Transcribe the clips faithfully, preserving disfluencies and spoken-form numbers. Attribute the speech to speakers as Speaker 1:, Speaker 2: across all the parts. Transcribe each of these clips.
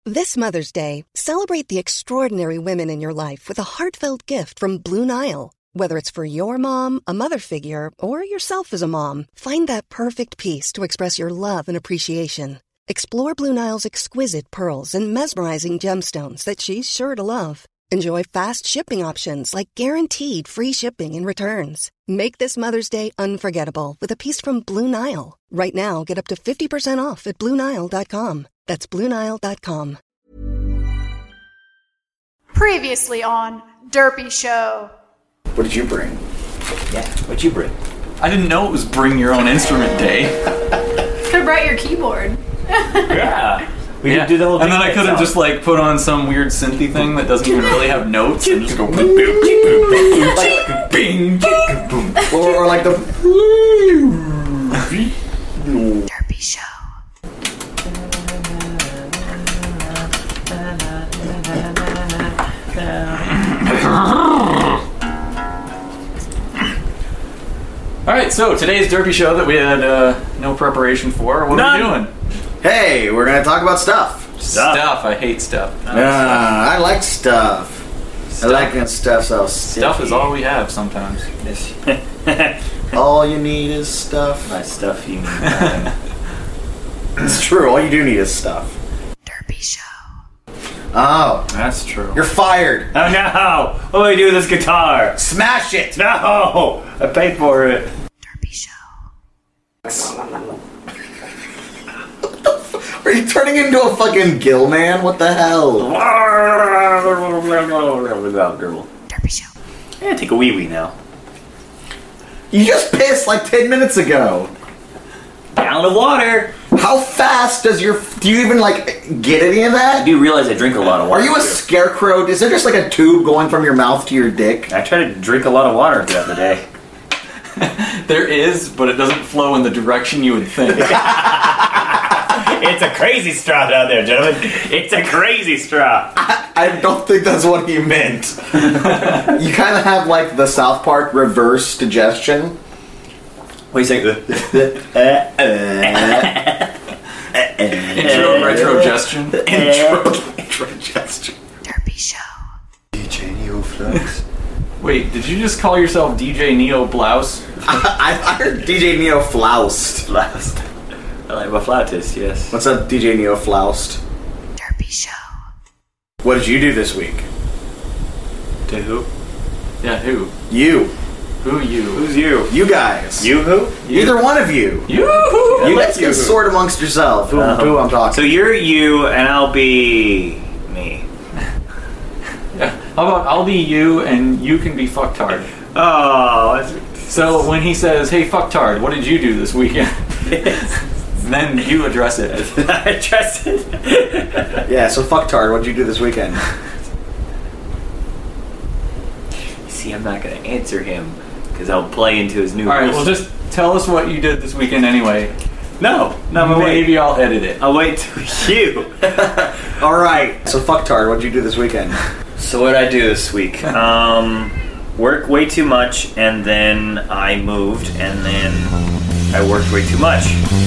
Speaker 1: This Mother's Day, celebrate the extraordinary women in your life with a heartfelt gift from Blue Nile. Whether it's for your mom, a mother figure, or yourself as a mom, find that perfect piece to express your love and appreciation. Explore Blue Nile's exquisite pearls and mesmerizing gemstones that she's sure to love. Enjoy fast shipping options like guaranteed free shipping and returns. Make this Mother's Day unforgettable with a piece from Blue Nile. Right now, get up to fifty percent off at Blue Nile dot com. That's Blue Nile dot com.
Speaker 2: Previously on Derpy Show.
Speaker 3: What did you bring?
Speaker 4: Yeah, what'd you bring?
Speaker 5: I didn't know it was Bring Your Own Instrument Day.
Speaker 2: Could have brought your keyboard.
Speaker 4: Yeah. We
Speaker 5: yeah.
Speaker 4: could do the whole
Speaker 5: And then I could have just like put on some weird synthy thing that doesn't even really have notes and just go boom, boom, boom, boom, like, bing, boom.
Speaker 3: Or, or like the
Speaker 2: Derpy Show.
Speaker 5: Alright, so today's Derpy Show that we had uh, no preparation for. What
Speaker 4: None.
Speaker 5: are we doing?
Speaker 3: Hey, we're gonna talk about stuff.
Speaker 5: Stuff. stuff. I hate stuff.
Speaker 3: Uh, I like stuff.
Speaker 5: Stuff.
Speaker 3: I like when stuff so
Speaker 5: Stuff
Speaker 3: sticky.
Speaker 5: is all we have sometimes.
Speaker 3: All you need is stuff.
Speaker 4: My stuff you need.
Speaker 3: It's true. All you do need is stuff.
Speaker 2: Derpy Show.
Speaker 3: Oh,
Speaker 5: That's true.
Speaker 3: you're fired.
Speaker 4: Oh no! What do I do with this guitar?
Speaker 3: Smash it.
Speaker 4: No! I paid for it.
Speaker 2: Derpy Show.
Speaker 3: Are you turning into a fucking gill man? What the hell?
Speaker 2: Derpy Show.
Speaker 4: I'm gonna take a wee wee now.
Speaker 3: You just pissed like ten minutes ago.
Speaker 4: Gallon of water!
Speaker 3: How fast does your... Do you even, like, get any of
Speaker 4: I
Speaker 3: that?
Speaker 4: do realize I drink a lot of water.
Speaker 3: Are you a
Speaker 4: too.
Speaker 3: scarecrow? Is there just, like, a tube going from your mouth to your dick?
Speaker 4: I try to drink a lot of water throughout the day.
Speaker 5: There is, but it doesn't flow in the direction you would think.
Speaker 4: It's a crazy straw down there, gentlemen. It's a crazy straw.
Speaker 3: I, I don't think that's what he meant. You kind of have, like, the South Park reverse digestion.
Speaker 4: What do you think?
Speaker 5: Intro retrogestion.
Speaker 3: Intro, intro digestion.
Speaker 2: Derpy Show.
Speaker 3: D J Neo Flux.
Speaker 5: Wait, did you just call yourself D J Neo Blouse?
Speaker 3: I, I heard D J Neo Floust.
Speaker 4: Flaust. I like my flautist, yes.
Speaker 3: What's up, D J Neo Floust?
Speaker 2: Derpy Show.
Speaker 3: What did you do this week?
Speaker 4: To who?
Speaker 5: Yeah, who?
Speaker 3: You.
Speaker 5: Who you?
Speaker 4: Who's you?
Speaker 3: You guys.
Speaker 4: You who?
Speaker 3: Either one of you.
Speaker 5: You-hoo!
Speaker 3: You
Speaker 4: like
Speaker 3: guys
Speaker 4: you.
Speaker 3: can sort amongst yourself who,
Speaker 4: Uh-huh.
Speaker 3: who I'm talking
Speaker 4: So you're you, and I'll be me.
Speaker 5: Yeah. How about I'll be you and you can be fucktard?
Speaker 4: Oh, that's...
Speaker 5: So when he says, hey fucktard, what did you do this weekend? Then you address it.
Speaker 4: I trust it.
Speaker 3: Yeah, so fucktard, what'd you do this weekend?
Speaker 4: See, I'm not going to answer him, because I'll play into his new
Speaker 5: Alright,
Speaker 4: rules.
Speaker 5: well just tell us what you did this weekend anyway.
Speaker 4: No, no, I'm
Speaker 5: Maybe I'll edit it.
Speaker 4: I'll wait till you.
Speaker 3: Alright, so fucktard, what'd you do this weekend?
Speaker 4: So what did I do this week? Um, work way too much, and then I moved, and then I worked way too much.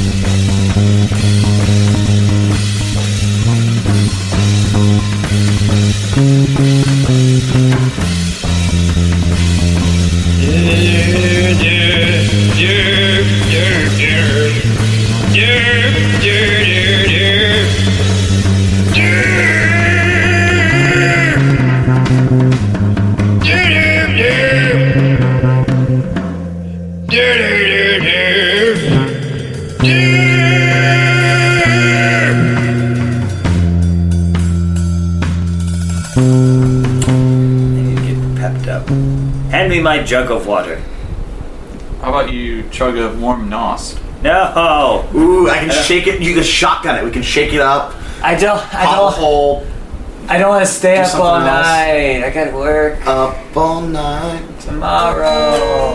Speaker 4: Hand me my jug of water.
Speaker 5: How about you chug a warm nos?
Speaker 4: No!
Speaker 3: Ooh, I can shake it. You can shotgun it. We can shake it up.
Speaker 4: I don't. I
Speaker 3: Pop a
Speaker 4: don't.
Speaker 3: hole.
Speaker 4: I don't want to stay
Speaker 3: Do
Speaker 4: up all
Speaker 3: something else.
Speaker 4: night. I gotta work
Speaker 3: Up all night.
Speaker 4: tomorrow.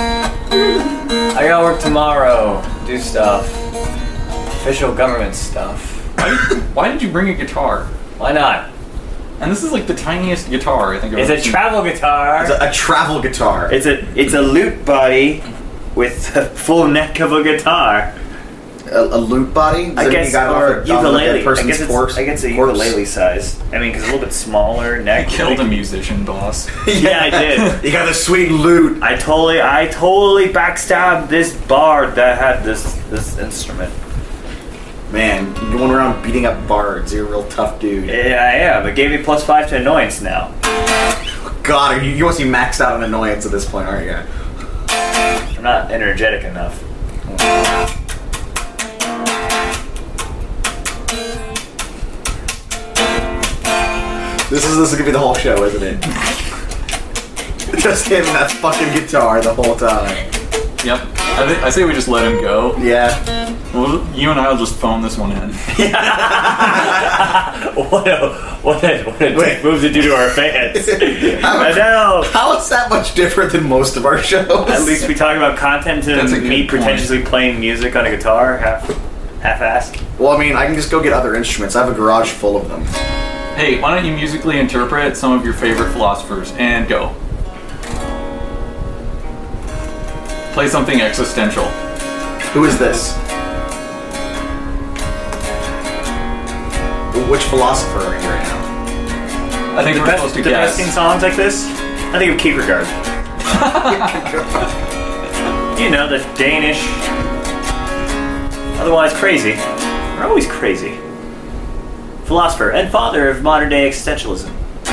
Speaker 4: I gotta work tomorrow. Do stuff. Official government stuff.
Speaker 5: Why did, why did you bring a guitar?
Speaker 4: Why not?
Speaker 5: And this is like the tiniest guitar I think I've
Speaker 4: It's
Speaker 5: ever
Speaker 4: a
Speaker 5: seen.
Speaker 4: travel guitar.
Speaker 3: It's a, a travel guitar.
Speaker 4: It's a it's a lute body with a full neck of a guitar.
Speaker 3: a, a lute body? Is
Speaker 4: I
Speaker 3: that
Speaker 4: guess,
Speaker 3: you got
Speaker 4: or
Speaker 3: off the, off the
Speaker 4: ukulele.
Speaker 3: dead person's
Speaker 4: I guess it's,
Speaker 3: corpse,
Speaker 4: I guess a
Speaker 3: corpse?
Speaker 4: ukulele size. I mean, because a little bit smaller neck.
Speaker 5: I killed a musician, boss.
Speaker 4: Yeah, I did.
Speaker 3: You got the sweet lute.
Speaker 4: I totally, I totally backstabbed this bard that had this this instrument.
Speaker 3: Man, you're going around beating up bards. You're a real tough dude.
Speaker 4: Yeah, I am. It gave me plus five to annoyance now.
Speaker 3: God, you, you must be maxed out on annoyance at this point, aren't you?
Speaker 4: I'm not energetic enough.
Speaker 3: This is this is gonna be the whole show, isn't it? Just him and that fucking guitar the whole time.
Speaker 5: Yep. I, th- I say we just let him go.
Speaker 3: Yeah.
Speaker 5: Well, you and I will just phone this one in.
Speaker 4: What a what a what a dick move to do to our fans.
Speaker 3: How,
Speaker 4: I know.
Speaker 3: how is that much different than most of our shows?
Speaker 4: At least we talk about content
Speaker 5: That's a
Speaker 4: and
Speaker 5: good
Speaker 4: me
Speaker 5: point.
Speaker 4: pretentiously playing music on a guitar, half half-assed.
Speaker 3: Well, I mean, I can just go get other instruments. I have a garage full of them.
Speaker 5: Hey, why don't you musically interpret some of your favorite philosophers and go. Play something existential.
Speaker 3: Who is this? Which philosopher are you right now?
Speaker 5: I think
Speaker 4: The
Speaker 5: we're
Speaker 4: best,
Speaker 5: supposed to
Speaker 4: the
Speaker 5: guess.
Speaker 4: best in songs like this, I think of Kierkegaard. You know, the Danish, otherwise crazy. We're always crazy. Philosopher and father of modern day existentialism.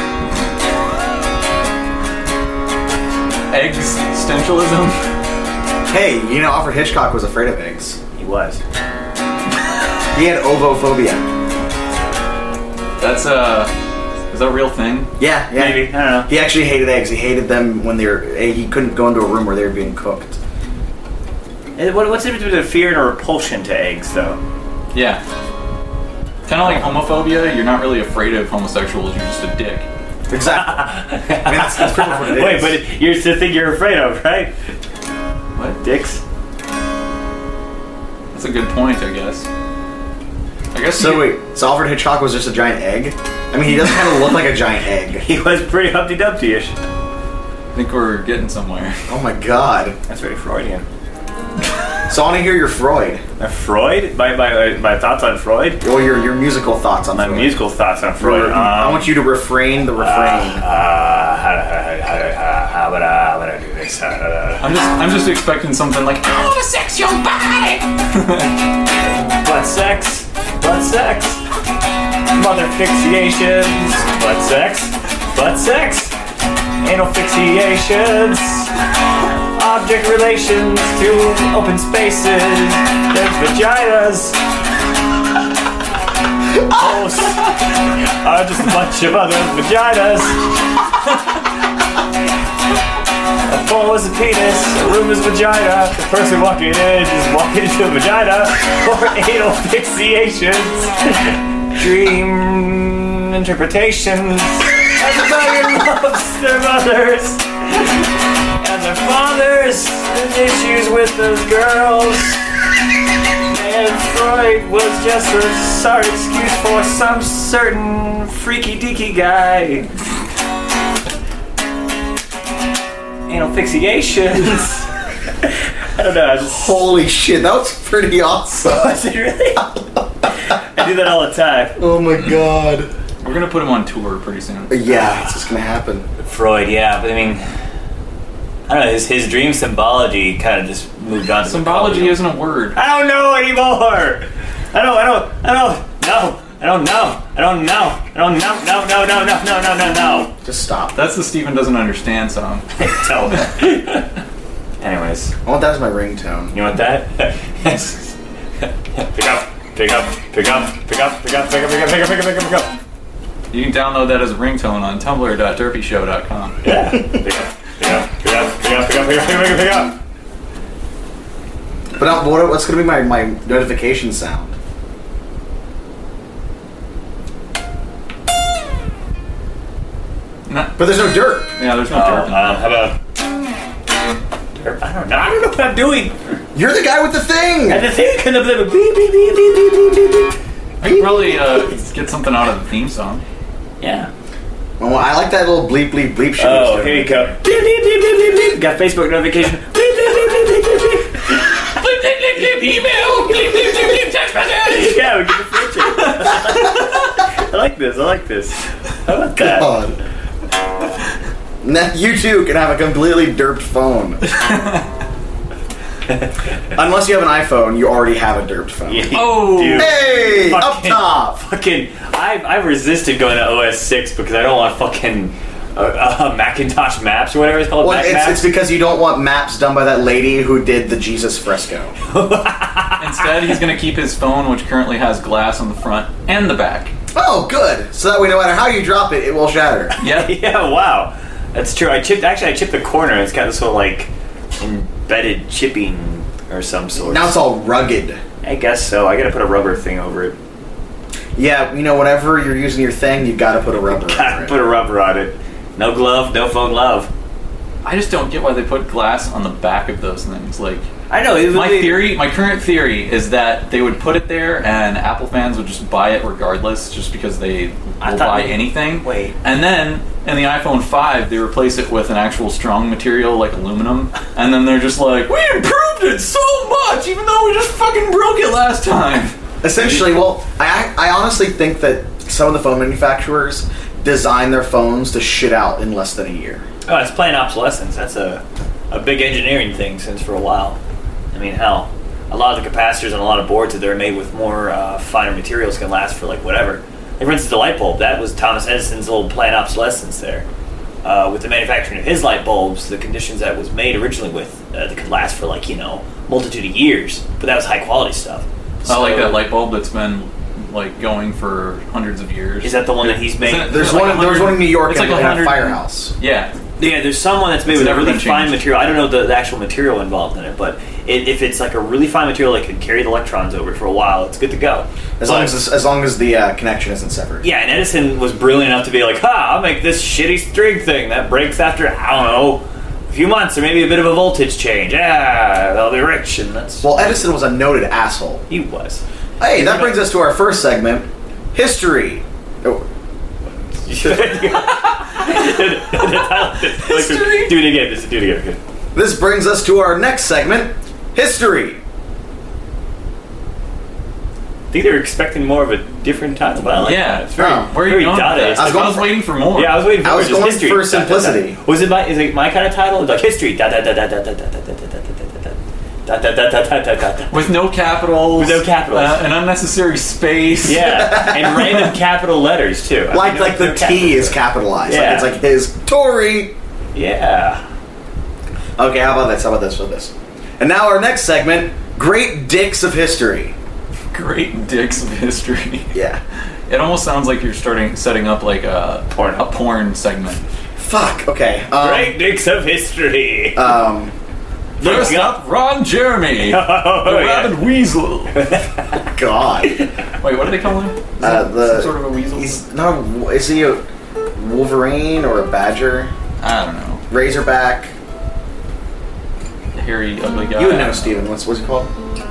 Speaker 5: Existentialism?
Speaker 3: Hey, you know, Alfred Hitchcock was afraid of eggs.
Speaker 4: He was.
Speaker 3: He had ovophobia.
Speaker 5: That's uh is that a real thing?
Speaker 3: Yeah, yeah.
Speaker 4: Maybe, I don't know.
Speaker 3: He actually hated eggs. He hated them when they were. He couldn't go into a room where they were being cooked.
Speaker 4: Eh, what- What's the difference between a fear and a repulsion to eggs, though?
Speaker 5: Yeah. Kind of like homophobia, you're not really afraid of homosexuals, you're just a dick.
Speaker 3: Exactly. I mean, that's, that's pretty much what it is.
Speaker 4: Wait, but you're the thing you're afraid of, right?
Speaker 5: What?
Speaker 4: Dicks?
Speaker 5: That's a good point, I guess. I guess
Speaker 3: So
Speaker 5: you-
Speaker 3: wait, so Alfred Hitchcock was just a giant egg? I mean, he does kind of look like a giant egg.
Speaker 4: He was pretty Humpty Dumpty-ish.
Speaker 5: I think we're getting somewhere.
Speaker 3: Oh my god.
Speaker 4: That's very Freudian.
Speaker 3: So I want to hear your Freud.
Speaker 4: Uh, Freud? My, my, my thoughts on Freud?
Speaker 3: Or your, your musical thoughts on
Speaker 4: My
Speaker 3: Freud.
Speaker 4: musical thoughts on Freud.
Speaker 3: Re- I
Speaker 4: Um,
Speaker 3: want you to refrain the refrain.
Speaker 4: Uh, how, how, how, how, how would I, how would I do this? Uh,
Speaker 5: I'm just I'm just expecting something like I wanna sex your body.
Speaker 4: butt sex, butt sex, mother fixations, butt sex, butt sex, anal fixations, object relations to open spaces, there's vaginas. Hosts are just a bunch of other vaginas. A phone is a penis, a room is vagina. The person walking in is walking into a vagina. Or anal fixations. Dream interpretations. Everybody loves their mothers and their fathers. There's issues with those girls. And Freud was just a sorry excuse for some certain freaky deaky guy. Anal fixations. I don't know. I just
Speaker 3: Holy shit, that was pretty awesome.
Speaker 4: was it really? I do that all the time.
Speaker 3: Oh my god.
Speaker 5: We're gonna put him on tour pretty soon.
Speaker 3: Yeah, it's just gonna happen.
Speaker 4: Freud, yeah, but I mean, I don't know. His his dream symbology kind of just moved on. To the
Speaker 5: Symbology
Speaker 4: colony.
Speaker 5: isn't a word.
Speaker 4: I don't know anymore. I don't. I don't. I don't know. I don't know. I don't know. I don't know. No. No. No. No. No. No. No. No.
Speaker 3: Just stop.
Speaker 5: That's the Steven doesn't understand song.
Speaker 4: Tell me. Anyways,
Speaker 3: I want that as my ringtone.
Speaker 4: you want that? Pick up. Pick up. Pick up. Pick up. Pick up. Pick up. Pick up. Pick up. Pick up. Pick up. Pick up.
Speaker 5: You can download that as a ringtone on tumblr dot derpy show dot com.
Speaker 4: Yeah. Pick up. Pick up. Pick up. Pick up. Pick up. Pick up. Pick up. Pick up.
Speaker 3: But now, what, what's gonna be my, my notification sound?
Speaker 5: Nah,
Speaker 3: But there's no dirt.
Speaker 5: yeah, there's no
Speaker 4: Oh,
Speaker 5: derp.
Speaker 4: uh, how about? I don't know. I don't know what I'm doing.
Speaker 3: You're the guy with the thing!
Speaker 4: And the thing kind of beep beep beep beep beep beep beep beep.
Speaker 5: I could probably uh, get something out of the theme song.
Speaker 4: Yeah.
Speaker 3: Oh, I like that little bleep bleep bleep shit.
Speaker 4: Oh,
Speaker 3: it's doing.
Speaker 4: here you go. Beep beep beep beep beep beep. Got Facebook notification. Beep beep beep beep beep beep beep.
Speaker 5: email, text message.
Speaker 4: Yeah, we get the future. I like this. I like this. How about that?
Speaker 3: God. Now you too can have a completely derped phone. Unless you have an iPhone, you already have a derped phone.
Speaker 4: Yeah,
Speaker 5: Oh.
Speaker 4: dude.
Speaker 3: Hey, up
Speaker 4: Fucking-
Speaker 3: top.
Speaker 4: Fucking, I I resisted going to O S six because I don't want fucking uh, uh, Macintosh Maps or whatever it's called.
Speaker 3: Well,
Speaker 4: Mac
Speaker 3: it's,
Speaker 4: Maps.
Speaker 3: it's because you don't want maps done by that lady who did the Jesus fresco.
Speaker 5: Instead, he's going to keep his phone, which currently has glass on the front and the back.
Speaker 3: Oh, good. So that way, no matter how you drop it, it will shatter.
Speaker 5: Yep.
Speaker 4: Yeah, wow, that's true. I chipped. Actually, I chipped the corner. And it's got this little like embedded chipping or some sort.
Speaker 3: Now it's all rugged.
Speaker 4: I guess so. I gotta put a rubber thing over it.
Speaker 3: Yeah, you know, whenever you're using your thing, you gotta put a rubber over
Speaker 4: Gotta
Speaker 3: it.
Speaker 4: put a rubber on it. No glove, no phone glove.
Speaker 5: I just don't get why they put glass on the back of those things. Like,
Speaker 4: I know. It was
Speaker 5: my
Speaker 4: really-
Speaker 5: theory, my current theory is that they would put it there and Apple fans would just buy it regardless, just because they
Speaker 4: I
Speaker 5: will
Speaker 4: thought
Speaker 5: buy
Speaker 4: we-
Speaker 5: anything.
Speaker 4: wait.
Speaker 5: And then in the iPhone five, they replace it with an actual strong material like aluminum, and then they're just like, we improved it so much, even though we just fucking broke it last time.
Speaker 3: Essentially, well, I, I honestly think that some of the phone manufacturers design their phones to shit out in less than a year.
Speaker 4: Oh, it's planned obsolescence. That's a a big engineering thing since for a while. I mean, hell, a lot of the capacitors and a lot of boards that are made with more uh, finer materials can last for like whatever. Like, for instance, the light bulb. That was Thomas Edison's little planned obsolescence there. Uh, with the manufacturing of his light bulbs, the conditions that was made originally with, uh, that could last for like, you know, multitude of years. But that was high quality stuff.
Speaker 5: I like
Speaker 4: So-
Speaker 5: that light bulb that's been like going for hundreds of years.
Speaker 4: Is that the one that he's made?
Speaker 5: Isn't it-
Speaker 3: There's
Speaker 5: is it like
Speaker 3: one. There was
Speaker 5: one
Speaker 3: one in New York
Speaker 5: It's
Speaker 3: in,
Speaker 5: like
Speaker 3: in
Speaker 5: a
Speaker 3: a
Speaker 5: hundred
Speaker 3: firehouse.
Speaker 5: Yeah.
Speaker 4: Yeah, there's someone that's made
Speaker 5: It's
Speaker 4: with a
Speaker 5: never
Speaker 4: really
Speaker 5: been
Speaker 4: fine
Speaker 5: changed.
Speaker 4: material. I don't know the, the actual material involved in it, but it, if it's like a really fine material that can carry the electrons over for a while, it's good to go.
Speaker 3: As
Speaker 4: But-
Speaker 3: long as this, as long as the uh, connection isn't severed.
Speaker 4: Yeah, and Edison was brilliant enough to be like, ha, I'll make this shitty string thing that breaks after, I don't know, a few months or maybe a bit of a voltage change. Yeah, they'll be rich, and that's...
Speaker 3: Well, Edison was a noted asshole.
Speaker 4: he was.
Speaker 3: Hey, that brings us to our first segment, history. Oh,
Speaker 4: History? Do it again, just do it again. Okay.
Speaker 3: this brings us to our next segment, history.
Speaker 4: I think they were expecting more of a different title, but I like
Speaker 5: Yeah.
Speaker 4: that. It's very,
Speaker 3: Oh,
Speaker 5: Where are
Speaker 4: very
Speaker 5: you going with
Speaker 4: data.
Speaker 5: this?
Speaker 3: I was
Speaker 5: I
Speaker 3: going
Speaker 5: was
Speaker 3: for-
Speaker 5: waiting for more.
Speaker 4: Yeah, I was waiting for
Speaker 3: I was
Speaker 4: just
Speaker 3: going
Speaker 4: history.
Speaker 3: for
Speaker 4: Da, da, da.
Speaker 3: simplicity.
Speaker 4: Was it my? Is it my kind of title? Like history. Da da da da da da da da da da da da da da da da da da.
Speaker 5: With no capitals.
Speaker 4: With no capitals.
Speaker 5: Uh, an unnecessary space.
Speaker 4: Yeah, and random capital letters too. I
Speaker 3: Like
Speaker 4: mean,
Speaker 3: like the
Speaker 4: no
Speaker 3: T
Speaker 4: capital
Speaker 3: is
Speaker 4: letters.
Speaker 3: capitalized.
Speaker 4: Yeah.
Speaker 3: Like it's like his Tory.
Speaker 4: Yeah.
Speaker 3: Okay, how about this? How about this? How about this? And now our next segment, great dicks of history.
Speaker 5: Great dicks of history.
Speaker 3: Yeah.
Speaker 5: It almost sounds like you're starting setting up like a
Speaker 4: Porn.
Speaker 5: a porn segment.
Speaker 3: Fuck. Okay. Um,
Speaker 4: Great dicks of history.
Speaker 3: Um.
Speaker 4: Look
Speaker 5: First
Speaker 4: up.
Speaker 5: up, Ron Jeremy, the
Speaker 4: Oh, yeah.
Speaker 5: rabid weasel.
Speaker 3: God.
Speaker 5: Wait, what do they call him? Is
Speaker 3: Uh,
Speaker 5: that
Speaker 3: the
Speaker 5: some sort of a weasel?
Speaker 3: He's not. A, is he a Wolverine or a Badger?
Speaker 5: I don't know.
Speaker 3: Razorback.
Speaker 5: The hairy, ugly guy.
Speaker 3: You would
Speaker 5: I
Speaker 3: know,
Speaker 5: don't
Speaker 3: Steven. What's what's he called?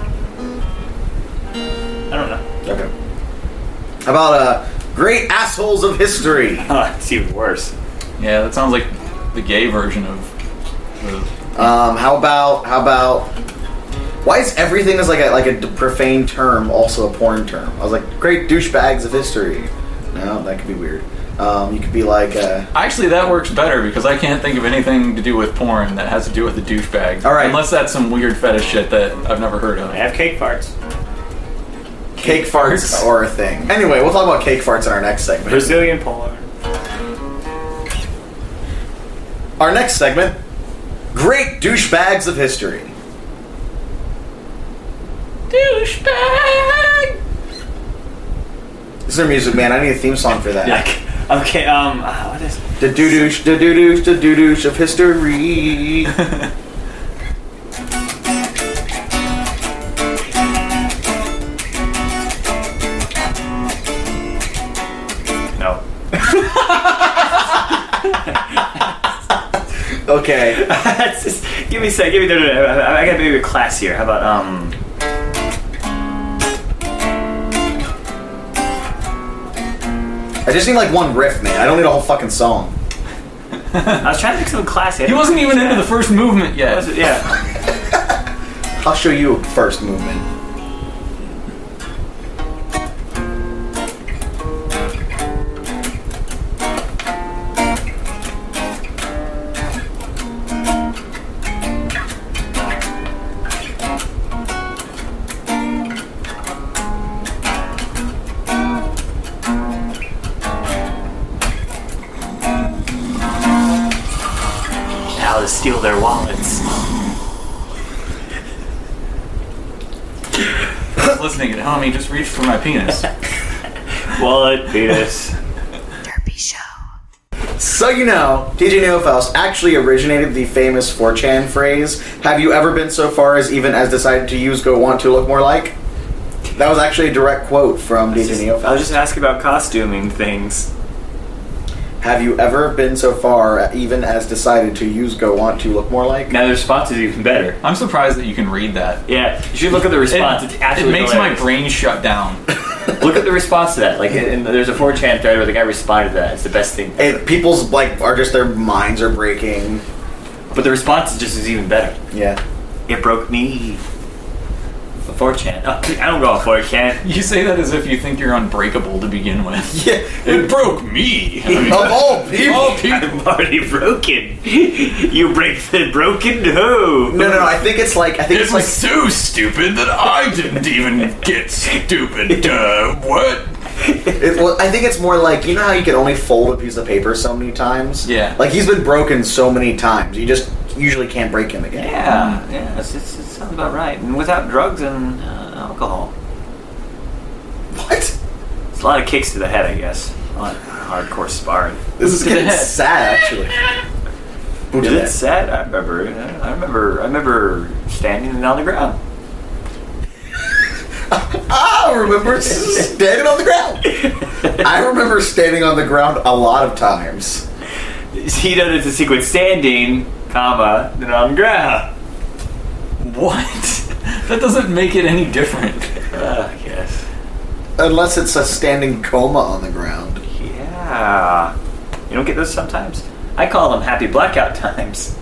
Speaker 4: I don't know.
Speaker 3: Okay. How about uh, great assholes of history?
Speaker 4: Oh, it's even worse.
Speaker 5: Yeah, that sounds like the gay version of the.
Speaker 3: Um. How about how about? Why is everything is like a like a profane term also a porn term? I was like, great douchebags of history. No, that could be weird. Um, you could be like, uh,
Speaker 5: Actually, that works better because I can't think of anything to do with porn that has to do with the douchebag.
Speaker 3: All right.
Speaker 5: Unless that's some weird fetish shit that I've never heard of.
Speaker 4: I have cake farts.
Speaker 3: cake farts are a thing. Anyway, we'll talk about cake farts in our next segment.
Speaker 4: Brazilian porn.
Speaker 3: Our next segment, great douchebags of history.
Speaker 5: Douchebag!
Speaker 3: This is our music, man. I need a theme song for that.
Speaker 4: Like, okay, um, uh, what is
Speaker 3: The doo douche, the doo douche, the doo douche of history.
Speaker 4: no?
Speaker 3: Okay.
Speaker 4: That's just, give me a sec. Give me. No, no, no. I, I got maybe a class here. How about um?
Speaker 3: I just need like one riff, man. I don't need a whole fucking song.
Speaker 4: I was trying to think something classy.
Speaker 5: He wasn't even into the first movement yet.
Speaker 4: Was it? Yeah.
Speaker 3: I'll show you first movement.
Speaker 4: Now to steal their wallets.
Speaker 5: Listening at home, he just reached for my penis.
Speaker 4: Wallet, penis.
Speaker 2: Derpy Show.
Speaker 3: So you know, D J Neofaust actually originated the famous four chan phrase, "Have you ever been so far as even as decided to use go want to look more like?" That was actually a direct quote from D J Neofaust.
Speaker 4: I was just asking about costuming things.
Speaker 3: Have you ever been so far even as decided to use go want to look more like?
Speaker 4: Now the response is even better.
Speaker 5: I'm surprised that you can read that.
Speaker 4: Yeah, you should look at the response.
Speaker 5: It,
Speaker 4: it's
Speaker 5: it
Speaker 4: absolutely
Speaker 5: makes
Speaker 4: hilarious.
Speaker 5: my brain shut down.
Speaker 4: Look at the response to that. Like, and there's a four chan thread where the guy responded to that. It's the best thing.
Speaker 3: It, people's like are just their minds are breaking.
Speaker 4: But the response is just is even better.
Speaker 3: Yeah.
Speaker 4: It broke me. four chan. Oh, I don't go on four chan.
Speaker 5: You say that as if you think you're unbreakable to begin with.
Speaker 3: Yeah.
Speaker 5: It broke me. I mean,
Speaker 3: Of all people.
Speaker 5: all people.
Speaker 4: I'm already broken. You break the broken? No.
Speaker 3: No, no, no. I think it's like I think
Speaker 5: It
Speaker 3: it's
Speaker 5: was
Speaker 3: like
Speaker 5: so stupid that I didn't even get stupid. Uh, what?
Speaker 3: it, well, I think it's more like, you know how you can only fold a piece of paper so many times?
Speaker 5: Yeah.
Speaker 3: Like he's been broken so many times. You just usually can't break him again.
Speaker 4: Yeah, yeah, it's, it's, it sounds about right. And without drugs and uh, alcohol.
Speaker 3: What?
Speaker 4: It's a lot of kicks to the head, I guess. A lot of hardcore sparring.
Speaker 3: This is
Speaker 5: to the
Speaker 3: getting
Speaker 5: head.
Speaker 3: sad, actually. Boot to
Speaker 4: Is
Speaker 3: the
Speaker 4: it
Speaker 3: head.
Speaker 4: sad? I remember. I remember. I remember standing on the ground.
Speaker 3: I remember standing on the ground. I remember standing on the ground a lot of times.
Speaker 4: He does it to sequence standing, comma, then on the ground.
Speaker 5: What? That doesn't make it any different.
Speaker 4: Uh, I guess.
Speaker 3: Unless it's a standing coma on the ground.
Speaker 4: Yeah. You don't get those sometimes? I call them happy blackout times.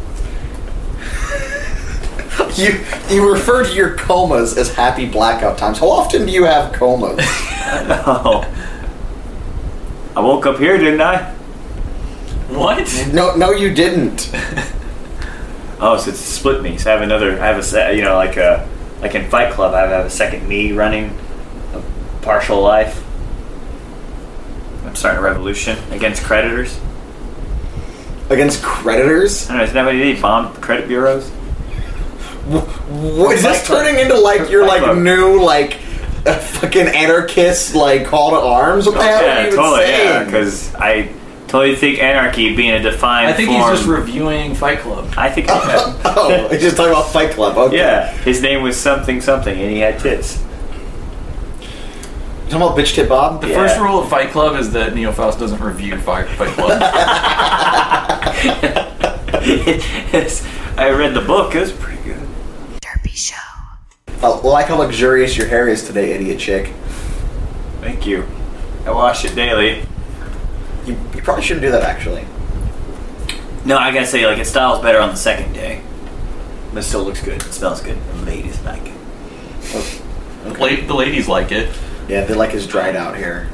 Speaker 3: You you refer to your comas as happy blackout times. How often do you have comas?
Speaker 4: Oh. I woke up here, didn't I?
Speaker 5: What?
Speaker 3: No, no, you didn't.
Speaker 4: Oh, so it's split me. So I have another. I have a se- you know like a like in Fight Club. I have a second me running a partial life. I'm starting a revolution against creditors.
Speaker 3: Against creditors?
Speaker 4: I don't know. Isn't that what you need? Bomb credit bureaus.
Speaker 3: What is this
Speaker 4: Fight Club.
Speaker 3: turning into? Like your
Speaker 4: Fight
Speaker 3: like
Speaker 4: Club.
Speaker 3: new like a fucking anarchist like call to arms? What the hell are
Speaker 4: Yeah,
Speaker 3: you even
Speaker 4: totally. Yeah,
Speaker 3: saying?
Speaker 4: because I totally think anarchy being a defined.
Speaker 5: I think
Speaker 4: form,
Speaker 5: he's just reviewing Fight Club.
Speaker 4: I think. Yeah.
Speaker 3: Oh, he's just talking about Fight Club. Okay.
Speaker 4: Yeah, his name was something something, and he had tits.
Speaker 3: You talking about Bitch Tit Bob?
Speaker 5: The
Speaker 4: Yeah.
Speaker 5: first rule of Fight Club is that Neofaust doesn't review Fight, Fight Club.
Speaker 4: It's- I read the book. It was pretty good.
Speaker 2: Derpy Show.
Speaker 3: I like how luxurious your hair is today, idiot chick.
Speaker 4: Thank you. I wash it daily.
Speaker 3: You, you probably shouldn't do that, actually.
Speaker 4: No, I gotta say, like, it styles better on the second day. But it still looks good. It smells good. The ladies like it.
Speaker 3: Oh,
Speaker 5: La- the ladies like it.
Speaker 3: yeah, they like his dried out hair.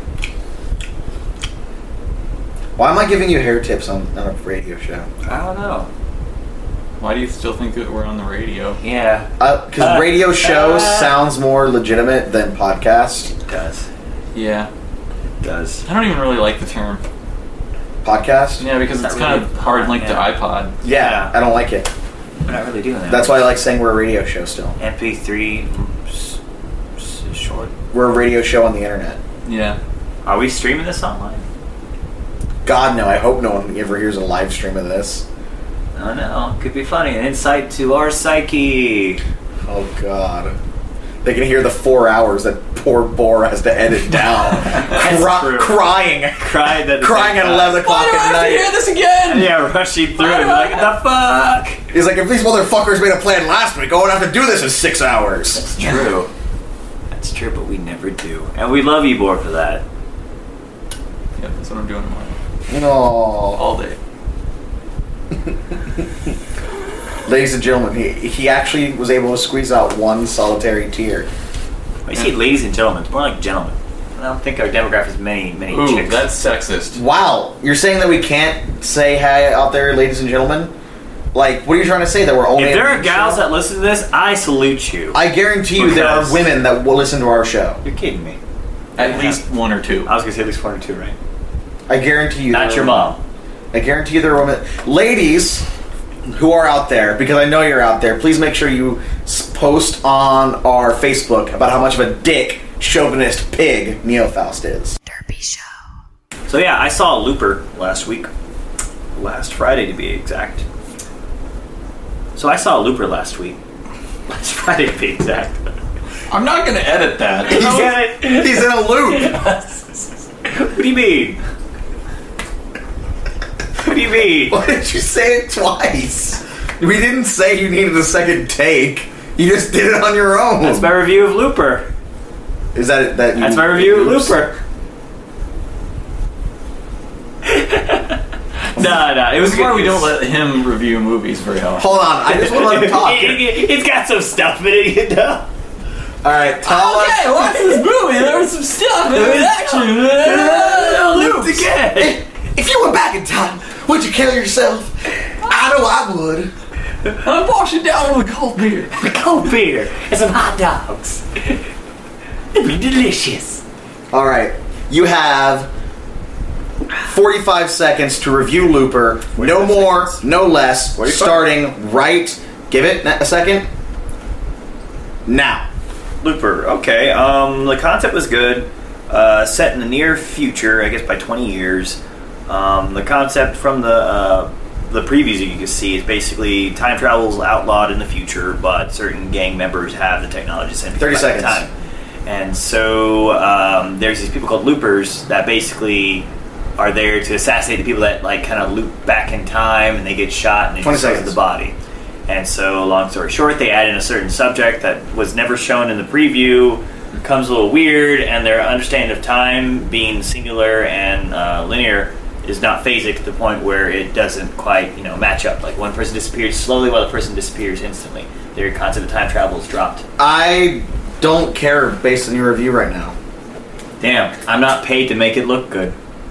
Speaker 3: Why am I giving you hair tips on, on a radio show?
Speaker 4: I don't know.
Speaker 5: Why do you still think that we're on the radio?
Speaker 4: Yeah,
Speaker 3: Because
Speaker 4: Uh,
Speaker 3: radio show
Speaker 4: uh,
Speaker 3: sounds more legitimate than podcast.
Speaker 4: it does.
Speaker 5: Yeah.
Speaker 4: It does.
Speaker 5: I don't even really like the term.
Speaker 3: Podcast?
Speaker 5: Yeah, because
Speaker 4: It's
Speaker 5: it's
Speaker 4: not
Speaker 5: kind
Speaker 4: really
Speaker 5: of hard linked
Speaker 4: yeah.
Speaker 5: to iPod.
Speaker 3: Yeah,
Speaker 4: Yeah.
Speaker 3: I don't like it.
Speaker 4: We're not really doing that.
Speaker 3: That's why I like saying we're a radio show still.
Speaker 4: M P three s- s- short.
Speaker 3: We're a radio show on the internet.
Speaker 5: Yeah.
Speaker 4: Are we streaming this online?
Speaker 3: God, no, I hope no one ever hears a live stream of this.
Speaker 4: I don't know. Could be funny. An insight to our psyche.
Speaker 3: Oh, God. They can hear the four hours that poor Boar has to edit down. Cry-
Speaker 4: true.
Speaker 3: crying.
Speaker 4: Cried at the
Speaker 3: Crying
Speaker 4: same
Speaker 3: at
Speaker 4: time.
Speaker 3: eleven o'clock at night.
Speaker 5: this again?
Speaker 4: Yeah, rushing through
Speaker 5: Why
Speaker 4: it.
Speaker 5: do I
Speaker 4: Like, what the fuck?
Speaker 3: He's like, if these motherfuckers made a plan last week, I won't have to do this in six hours.
Speaker 4: That's true. That's true, but we never do. And we love Ebor for that.
Speaker 5: Yeah, that's what I'm doing tomorrow.
Speaker 3: No.
Speaker 5: All day.
Speaker 3: Ladies Ladies and gentlemen, he, he actually was able to squeeze out one solitary tear.
Speaker 4: I say ladies and gentlemen. It's more like gentlemen. I don't think our demographic is many, many
Speaker 5: Ooh,
Speaker 4: chicks.
Speaker 5: that's sexist.
Speaker 3: Wow, you're saying that we can't say hi out there, ladies and gentlemen? Like, what are you trying to say? That we're only...
Speaker 4: If there
Speaker 3: a
Speaker 4: are gals
Speaker 3: show?
Speaker 4: that listen to this, I salute you.
Speaker 3: I guarantee you there are
Speaker 4: Because-
Speaker 3: women that will listen to our show.
Speaker 4: You're kidding me.
Speaker 5: At
Speaker 4: Yeah.
Speaker 5: least one or two.
Speaker 4: I was going to say at least one or two, right?
Speaker 3: I guarantee you...
Speaker 4: Not
Speaker 3: there
Speaker 4: your
Speaker 3: are-
Speaker 4: mom.
Speaker 3: I guarantee you there are women... Ladies who are out there, because I know you're out there, please make sure you s- post on our Facebook about how much of a dick, chauvinist pig Neofaust is.
Speaker 2: Derpy Show.
Speaker 4: So yeah, I saw Looper last week. Last Friday, to be exact. So I saw Looper last week. Last Friday, to be exact.
Speaker 5: I'm not going to edit that.
Speaker 4: You get it?
Speaker 3: He's in a loop.
Speaker 4: What do you mean? What do you mean?
Speaker 3: Why did you say it twice? We didn't say you needed a second take. You just did it on your own.
Speaker 4: That's my review of Looper.
Speaker 3: Is that it? That you,
Speaker 4: That's my review of
Speaker 3: Oops.
Speaker 4: Looper. Nah, nah, it was
Speaker 5: This is why
Speaker 4: good.
Speaker 5: we don't let him review movies very often.
Speaker 3: Hold on, I just want to let him talk.
Speaker 4: It, it, it's got some stuff in it, you know.
Speaker 3: All right, tell us.
Speaker 5: watch this movie. There was some stuff.
Speaker 4: There was action. Looped again.
Speaker 3: If you were back in time, would you kill yourself? I know I would.
Speaker 5: I'm washing down with a cold beer.
Speaker 4: Cold beer and some hot dogs. It'd be delicious.
Speaker 3: All right, you have forty-five seconds to review Looper. No more, no less.
Speaker 4: forty-five.
Speaker 3: Starting right. Give it a second. Now.
Speaker 4: Looper, okay. Um, the concept was good. Uh, set in the near future, I guess by twenty years. Um, the concept from the uh, the previews you can see is basically time travel is outlawed in the future, but certain gang members have the technology to send people
Speaker 3: thirty
Speaker 4: back in
Speaker 3: seconds.
Speaker 4: time. And so um, there's these people called loopers that basically are there to assassinate the people that like kind of loop back in time, and they get shot and they
Speaker 3: twenty
Speaker 4: dispose of
Speaker 3: seconds.
Speaker 4: the body. And so, long story short, they add in a certain subject that was never shown in the preview, becomes a little weird, and their understanding of time being singular and uh, linear is not phasic to the point where it doesn't quite, you know, match up. Like one person disappears slowly while the person disappears instantly. Their concept of time travel is dropped.
Speaker 3: I don't care based on your review right now.
Speaker 4: Damn, I'm not paid to make it look good.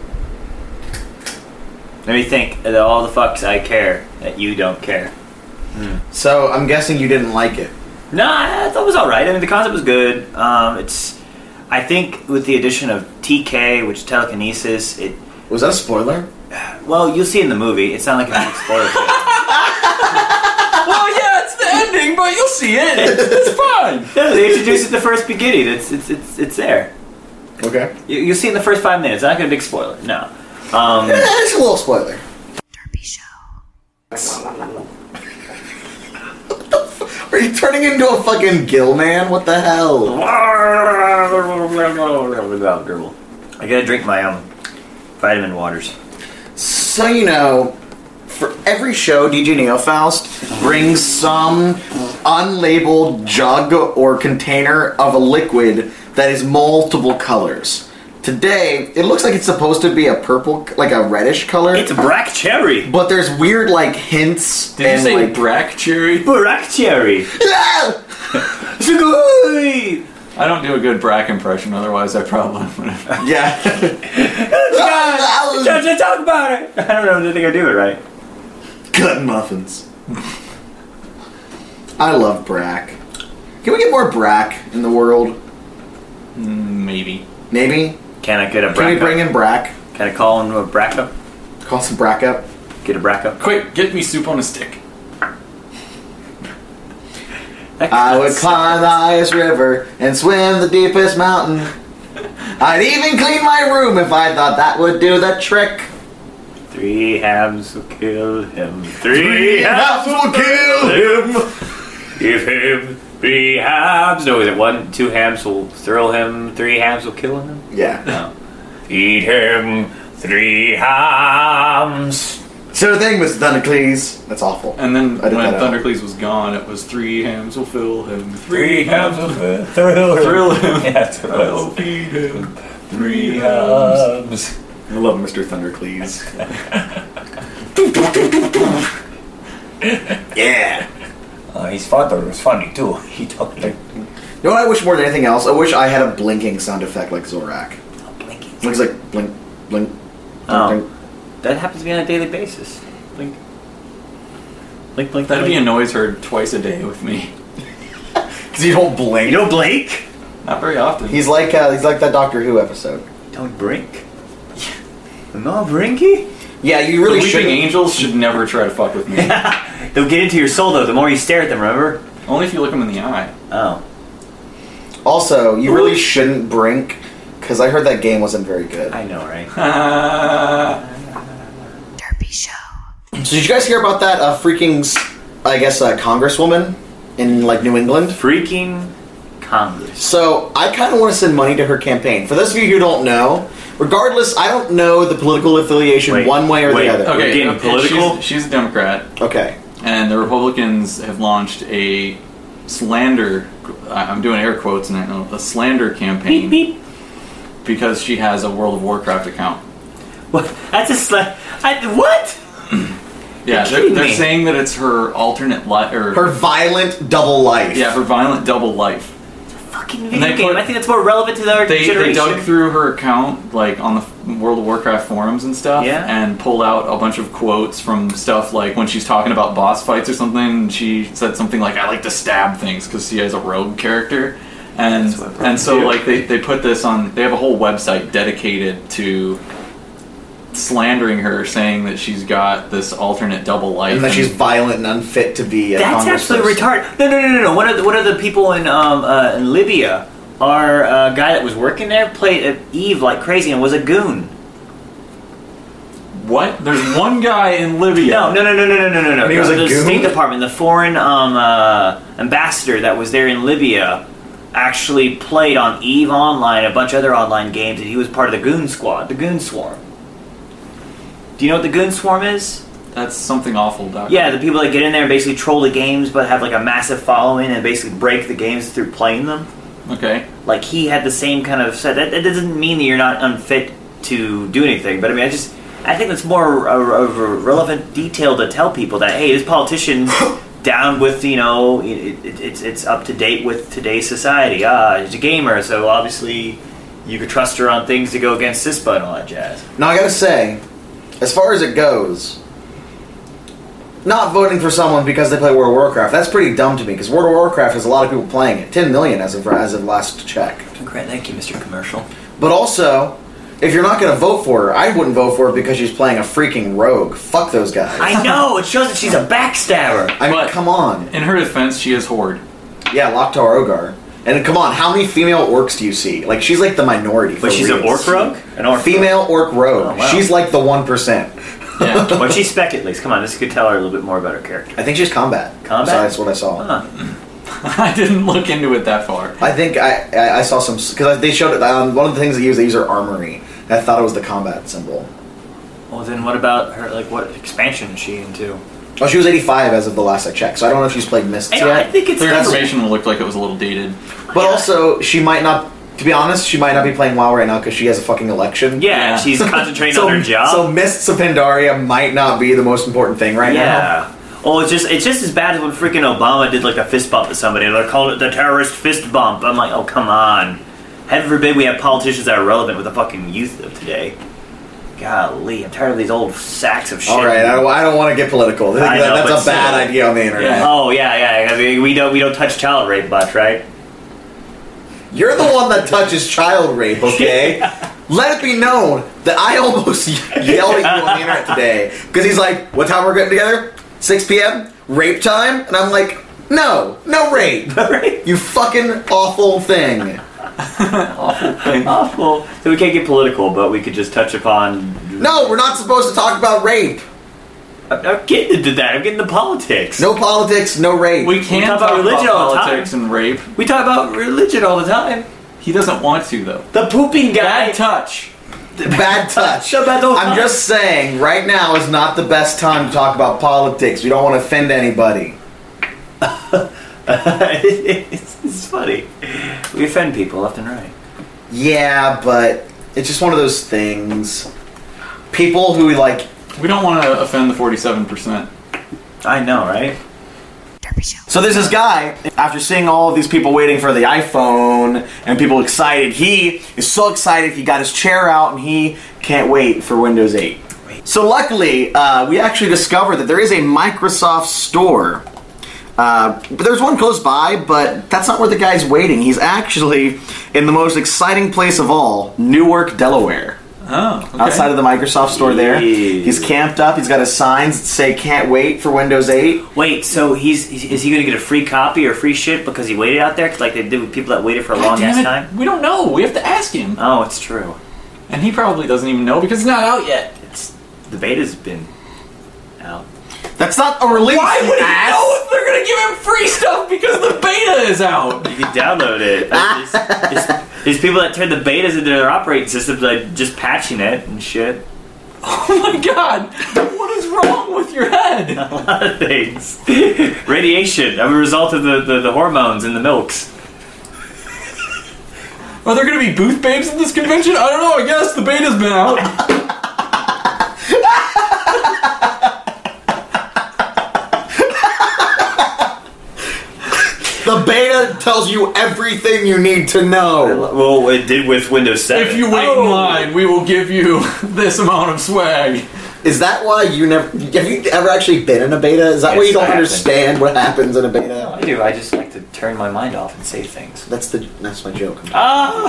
Speaker 4: Let me think of all the fucks I care that you don't care.
Speaker 3: So I'm guessing you didn't like it.
Speaker 4: No, I thought it was all right. I mean, the concept was good. Um, it's, I think, with the addition of T K, which is telekinesis, it.
Speaker 3: Was that a spoiler?
Speaker 4: Well, you'll see in the movie. It's not like a big spoiler. for it.
Speaker 5: Well, yeah, it's the ending, but you'll see it. It's, it's fine.
Speaker 4: No, they introduce it at the first beginning. It's it's it's it's there.
Speaker 3: Okay.
Speaker 4: You, you'll see in the first five minutes. It's not gonna be a big spoiler. No. Um,
Speaker 3: Eh, it's a little spoiler.
Speaker 2: Derpy Show.
Speaker 3: Are you turning into a fucking gill man? What the hell?
Speaker 4: I gotta drink my um vitamin waters.
Speaker 3: So you know, for every show, D J Neofaust brings some unlabeled jug or container of a liquid that is multiple colors. Today, it looks like it's supposed to be a purple, like a reddish color.
Speaker 4: It's a brack cherry.
Speaker 3: But there's weird, like, hints.
Speaker 5: Did
Speaker 3: and,
Speaker 5: you say
Speaker 3: like,
Speaker 5: brack cherry?
Speaker 4: Brack cherry.
Speaker 3: Ah!
Speaker 4: Sugoi!
Speaker 5: I don't do a good brack impression, otherwise I probably would have.
Speaker 3: Yeah.
Speaker 4: Don't you talk about it. I don't know. I think I do it right.
Speaker 3: Cut muffins. I love Brack. Can we get more Brack in the world?
Speaker 5: Maybe.
Speaker 3: Maybe?
Speaker 4: Can I get a
Speaker 3: Can we
Speaker 4: brack
Speaker 3: bring
Speaker 4: up?
Speaker 3: in Brack?
Speaker 4: Can I call him a brack up?
Speaker 3: Call some Brack up?
Speaker 4: Get a brack up?
Speaker 5: Quick, get me soup on a stick.
Speaker 3: I would climb the highest river and swim the deepest mountain. I'd even clean my room if I thought that would do the trick.
Speaker 4: Three hams will kill him. Three hams
Speaker 3: will kill him.
Speaker 4: Give him three hams. No, is it one? Two hams will thrill him. Three hams will kill him.
Speaker 3: Yeah.
Speaker 4: No. Feed him three hams.
Speaker 3: So the thing was Thundercles. That's awful.
Speaker 5: And then
Speaker 3: I did
Speaker 5: when
Speaker 3: that out.
Speaker 5: Thundercles was gone, it was three hams will fill him.
Speaker 4: Three hams will thrill him.
Speaker 5: Thrill him.
Speaker 4: Yeah, that's what it
Speaker 5: I'll
Speaker 4: was.
Speaker 5: feed him. Three
Speaker 4: hams.
Speaker 3: I love Mister Thundercles. Yeah.
Speaker 6: Uh, his father was funny too. He talked like
Speaker 3: You know what I wish more than anything else? I wish I had a blinking sound effect like Zorak.
Speaker 6: blinking.
Speaker 3: Looks like blink, blink, blink,
Speaker 6: Oh.
Speaker 3: blink.
Speaker 6: That happens to me on a daily basis. Blink. Blink, blink.
Speaker 5: That'd be a
Speaker 6: blink.
Speaker 5: noise heard twice a day with me.
Speaker 3: Because you don't blink.
Speaker 6: You don't blink.
Speaker 5: Not very often.
Speaker 3: He's like uh, he's like that Doctor Who episode.
Speaker 6: Don't blink. No blinky.
Speaker 3: Yeah, you
Speaker 5: the
Speaker 3: really
Speaker 5: Weeping
Speaker 3: should.
Speaker 5: Angels should never try to fuck with me.
Speaker 6: They'll get into your soul though. The more you stare at them, remember?
Speaker 5: Only if you look them in the eye.
Speaker 6: Oh.
Speaker 3: Also, you really shouldn't brink because I heard that game wasn't very good.
Speaker 6: I know, right?
Speaker 2: Derpy Show.
Speaker 3: So did you guys hear about that uh, freaking, I guess, uh, congresswoman in like New England?
Speaker 6: Freaking Congress.
Speaker 3: So I kind of want to send money to her campaign. For those of you who don't know, regardless, I don't know the political affiliation
Speaker 6: Wait,
Speaker 3: one way or
Speaker 6: wait,
Speaker 3: the other.
Speaker 5: Okay,
Speaker 6: getting
Speaker 5: okay,
Speaker 6: political?
Speaker 5: She's, she's a Democrat,
Speaker 3: Okay.
Speaker 5: and the Republicans have launched a slander. I- I'm doing air quotes, and I know a slander campaign
Speaker 6: Beep beep.
Speaker 5: because she has a World of Warcraft account.
Speaker 6: What? That's a sla- I, What?
Speaker 5: Yeah,
Speaker 6: You're
Speaker 5: they're,
Speaker 6: kidding
Speaker 5: they're
Speaker 6: me.
Speaker 5: saying that it's her alternate life, or
Speaker 3: Her violent double life.
Speaker 5: yeah, her violent double life.
Speaker 6: Fucking
Speaker 5: And
Speaker 6: video
Speaker 5: they
Speaker 6: game.
Speaker 5: put-
Speaker 6: I think that's more relevant to our
Speaker 5: They, they
Speaker 6: generation.
Speaker 5: dug through her account, like on the World of Warcraft forums and stuff,
Speaker 6: Yeah.
Speaker 5: and pulled out a bunch of quotes from stuff like when she's talking about boss fights or something. She said something like, "I like to stab things" because she has a rogue character, and
Speaker 6: That's what
Speaker 5: and so
Speaker 6: do.
Speaker 5: like they they put this on. They have a whole website dedicated to slandering her, saying that she's got this alternate double life,
Speaker 3: And that she's violent and unfit to be a
Speaker 6: That's
Speaker 3: congressperson.
Speaker 6: absolutely retarded. No, no, no, no, no. One of the, one of the people in um uh, in Libya, our uh, guy that was working there, played uh, Eve like crazy and was a goon.
Speaker 5: What? There's one guy in Libya.
Speaker 6: No, no, no, no, no, no, no, no, no.
Speaker 3: And he was
Speaker 6: the
Speaker 3: a goon?
Speaker 6: State Department, the foreign um, uh, ambassador that was there in Libya, actually played on Eve Online, a bunch of other online games, and he was part of the Goon Squad, the Goon Swarm. Do you know what the Goon Swarm is?
Speaker 5: That's something awful, Doc.
Speaker 6: Yeah, the people that get in there and basically troll the games, but have like a massive following and basically break the games through playing them.
Speaker 5: Okay.
Speaker 6: Like he had the same kind of set. That, that doesn't mean that you're not unfit to do anything, but I mean, I just I think it's more of a relevant detail to tell people that hey, this politician's down with you know it, it, it's it's up to date with today's society. Ah, she's a gamer, so obviously you could trust her on things to go against CISPA and all that jazz.
Speaker 3: Now I gotta say, as far as it goes, not voting for someone because they play World of Warcraft, that's pretty dumb to me, because World of Warcraft has a lot of people playing it. ten million as of as of last check.
Speaker 6: Great, thank you, Mister Commercial.
Speaker 3: But also, if you're not gonna vote for her, I wouldn't vote for her because she's playing a freaking rogue. Fuck those guys.
Speaker 6: I know it shows that she's a backstabber.
Speaker 3: I mean,
Speaker 5: But-
Speaker 3: come on.
Speaker 5: In her defense, she is Horde.
Speaker 3: Yeah, Loktar Ogar. And come on, how many female orcs do you see? Like, she's like the minority.
Speaker 6: But
Speaker 3: for
Speaker 6: she's an
Speaker 3: reals.
Speaker 6: orc rogue? An orc
Speaker 3: Female orc rogue.
Speaker 6: Oh, wow.
Speaker 3: She's like the one percent.
Speaker 5: Yeah.
Speaker 6: But she's spec at least. Come on, this could tell her a little bit more about her character.
Speaker 3: I think she's combat.
Speaker 6: Combat?
Speaker 3: So that's what I saw.
Speaker 6: Huh.
Speaker 5: I didn't look into it that far.
Speaker 3: I think I I, I saw some because they showed it. Um, one of the things they use, they use her armory. I thought it was the combat symbol.
Speaker 6: Well, then what about her? Like, what expansion is she into?
Speaker 3: Oh, she was eighty-five as of the last I checked. So I don't know if she's played Mists
Speaker 6: I,
Speaker 3: yet.
Speaker 6: know, I think it's
Speaker 5: Her
Speaker 6: kind of-
Speaker 5: information looked like it was a little dated.
Speaker 3: But also, she might not. To be honest, she might not be playing WoW right now because she has a fucking election.
Speaker 6: Yeah,
Speaker 5: Yeah.
Speaker 6: and she's concentrating
Speaker 3: So,
Speaker 6: on her job.
Speaker 3: so Mists of Pandaria might not be the most important thing right now.
Speaker 6: yeah. Oh, it's just it's just as bad as when freaking Obama did like a fist bump to somebody. They're calling it the terrorist fist bump. I'm like, oh come on. Heaven forbid we have politicians that are relevant with the fucking youth of today. Golly, I'm tired of these old sacks of shit.
Speaker 3: All right, I don't, I don't want to get political. I think
Speaker 6: I
Speaker 3: that,
Speaker 6: know, but
Speaker 3: that's a bad
Speaker 6: still.
Speaker 3: idea on the internet.
Speaker 5: Yeah.
Speaker 6: Oh yeah, yeah. I mean, we don't we don't touch child rape much, right?
Speaker 3: You're the one that touches child rape, okay? Let it be known that I almost yelled at you on the internet today because he's like, "What time we're getting together? six p.m. Rape time?" And I'm like, "No, no rape.
Speaker 6: Right?
Speaker 3: You fucking awful thing."
Speaker 6: Awful. So we can't get political, but we could just touch upon.
Speaker 3: No, we're not supposed to talk about rape.
Speaker 6: I'm, I'm getting into that. I'm getting into politics.
Speaker 3: No politics, no rape.
Speaker 5: We can't
Speaker 6: talk
Speaker 5: talk
Speaker 6: about
Speaker 5: about,
Speaker 6: religion all the
Speaker 5: politics and rape.
Speaker 6: We talk about religion all the time.
Speaker 5: He doesn't want to, though.
Speaker 6: The pooping guy.
Speaker 5: Bad touch.
Speaker 3: Bad touch.
Speaker 6: So bad though.
Speaker 3: I'm just saying, right now is not the best time to talk about politics. We don't want to offend anybody.
Speaker 6: it's, it's funny. We offend people left and right.
Speaker 3: Yeah, but it's just one of those things. People who like,
Speaker 5: We don't want to offend the forty-seven percent.
Speaker 6: I know, right?
Speaker 2: Derpy Show.
Speaker 3: So there's this guy, after seeing all of these people waiting for the iPhone and people excited, he is so excited he got his chair out and he can't wait for Windows eight. So luckily, uh, we actually discovered that there is a Microsoft store. Uh, there's one close by, but that's not where the guy's waiting. He's actually in the most exciting place of all, Newark, Delaware.
Speaker 5: Oh, okay.
Speaker 3: Outside of the Microsoft store there.
Speaker 6: Yeah.
Speaker 3: He's camped up. He's got his signs that say can't wait for Windows eight.
Speaker 6: Wait, so he's is he going to get a free copy or free shit because he waited out there? 'Cause like they did with people that waited for a long ass
Speaker 5: Damn it.
Speaker 6: time?
Speaker 5: We don't know. We have to ask him.
Speaker 6: Oh, it's true.
Speaker 5: And he probably doesn't even know because it's not out yet.
Speaker 6: It's the beta's been out.
Speaker 3: That's not a release.
Speaker 5: Why would he
Speaker 3: ass.
Speaker 5: know if they're gonna give him free stuff because the beta is out?
Speaker 6: You can download it. There's, there's, there's people that turn the betas into their operating systems, like just patching it and shit.
Speaker 5: Oh my god! What is wrong with your head?
Speaker 6: A lot of things. Radiation, a result of the, the, the hormones in the milks.
Speaker 5: Are there gonna be booth babes at this convention? I don't know. I guess the beta's been out.
Speaker 3: The beta tells you everything you need to know.
Speaker 6: Well, it did with Windows seven.
Speaker 5: If you wait
Speaker 6: Oh.
Speaker 5: in line, we will give you this amount of swag.
Speaker 3: Is that why you never... Have you ever actually been in a beta? Is that
Speaker 6: Yes,
Speaker 3: why you don't
Speaker 6: I have
Speaker 3: understand what happens in a beta?
Speaker 6: I do. I just like to turn my mind off and say things.
Speaker 3: That's the that's my joke.
Speaker 6: Ah!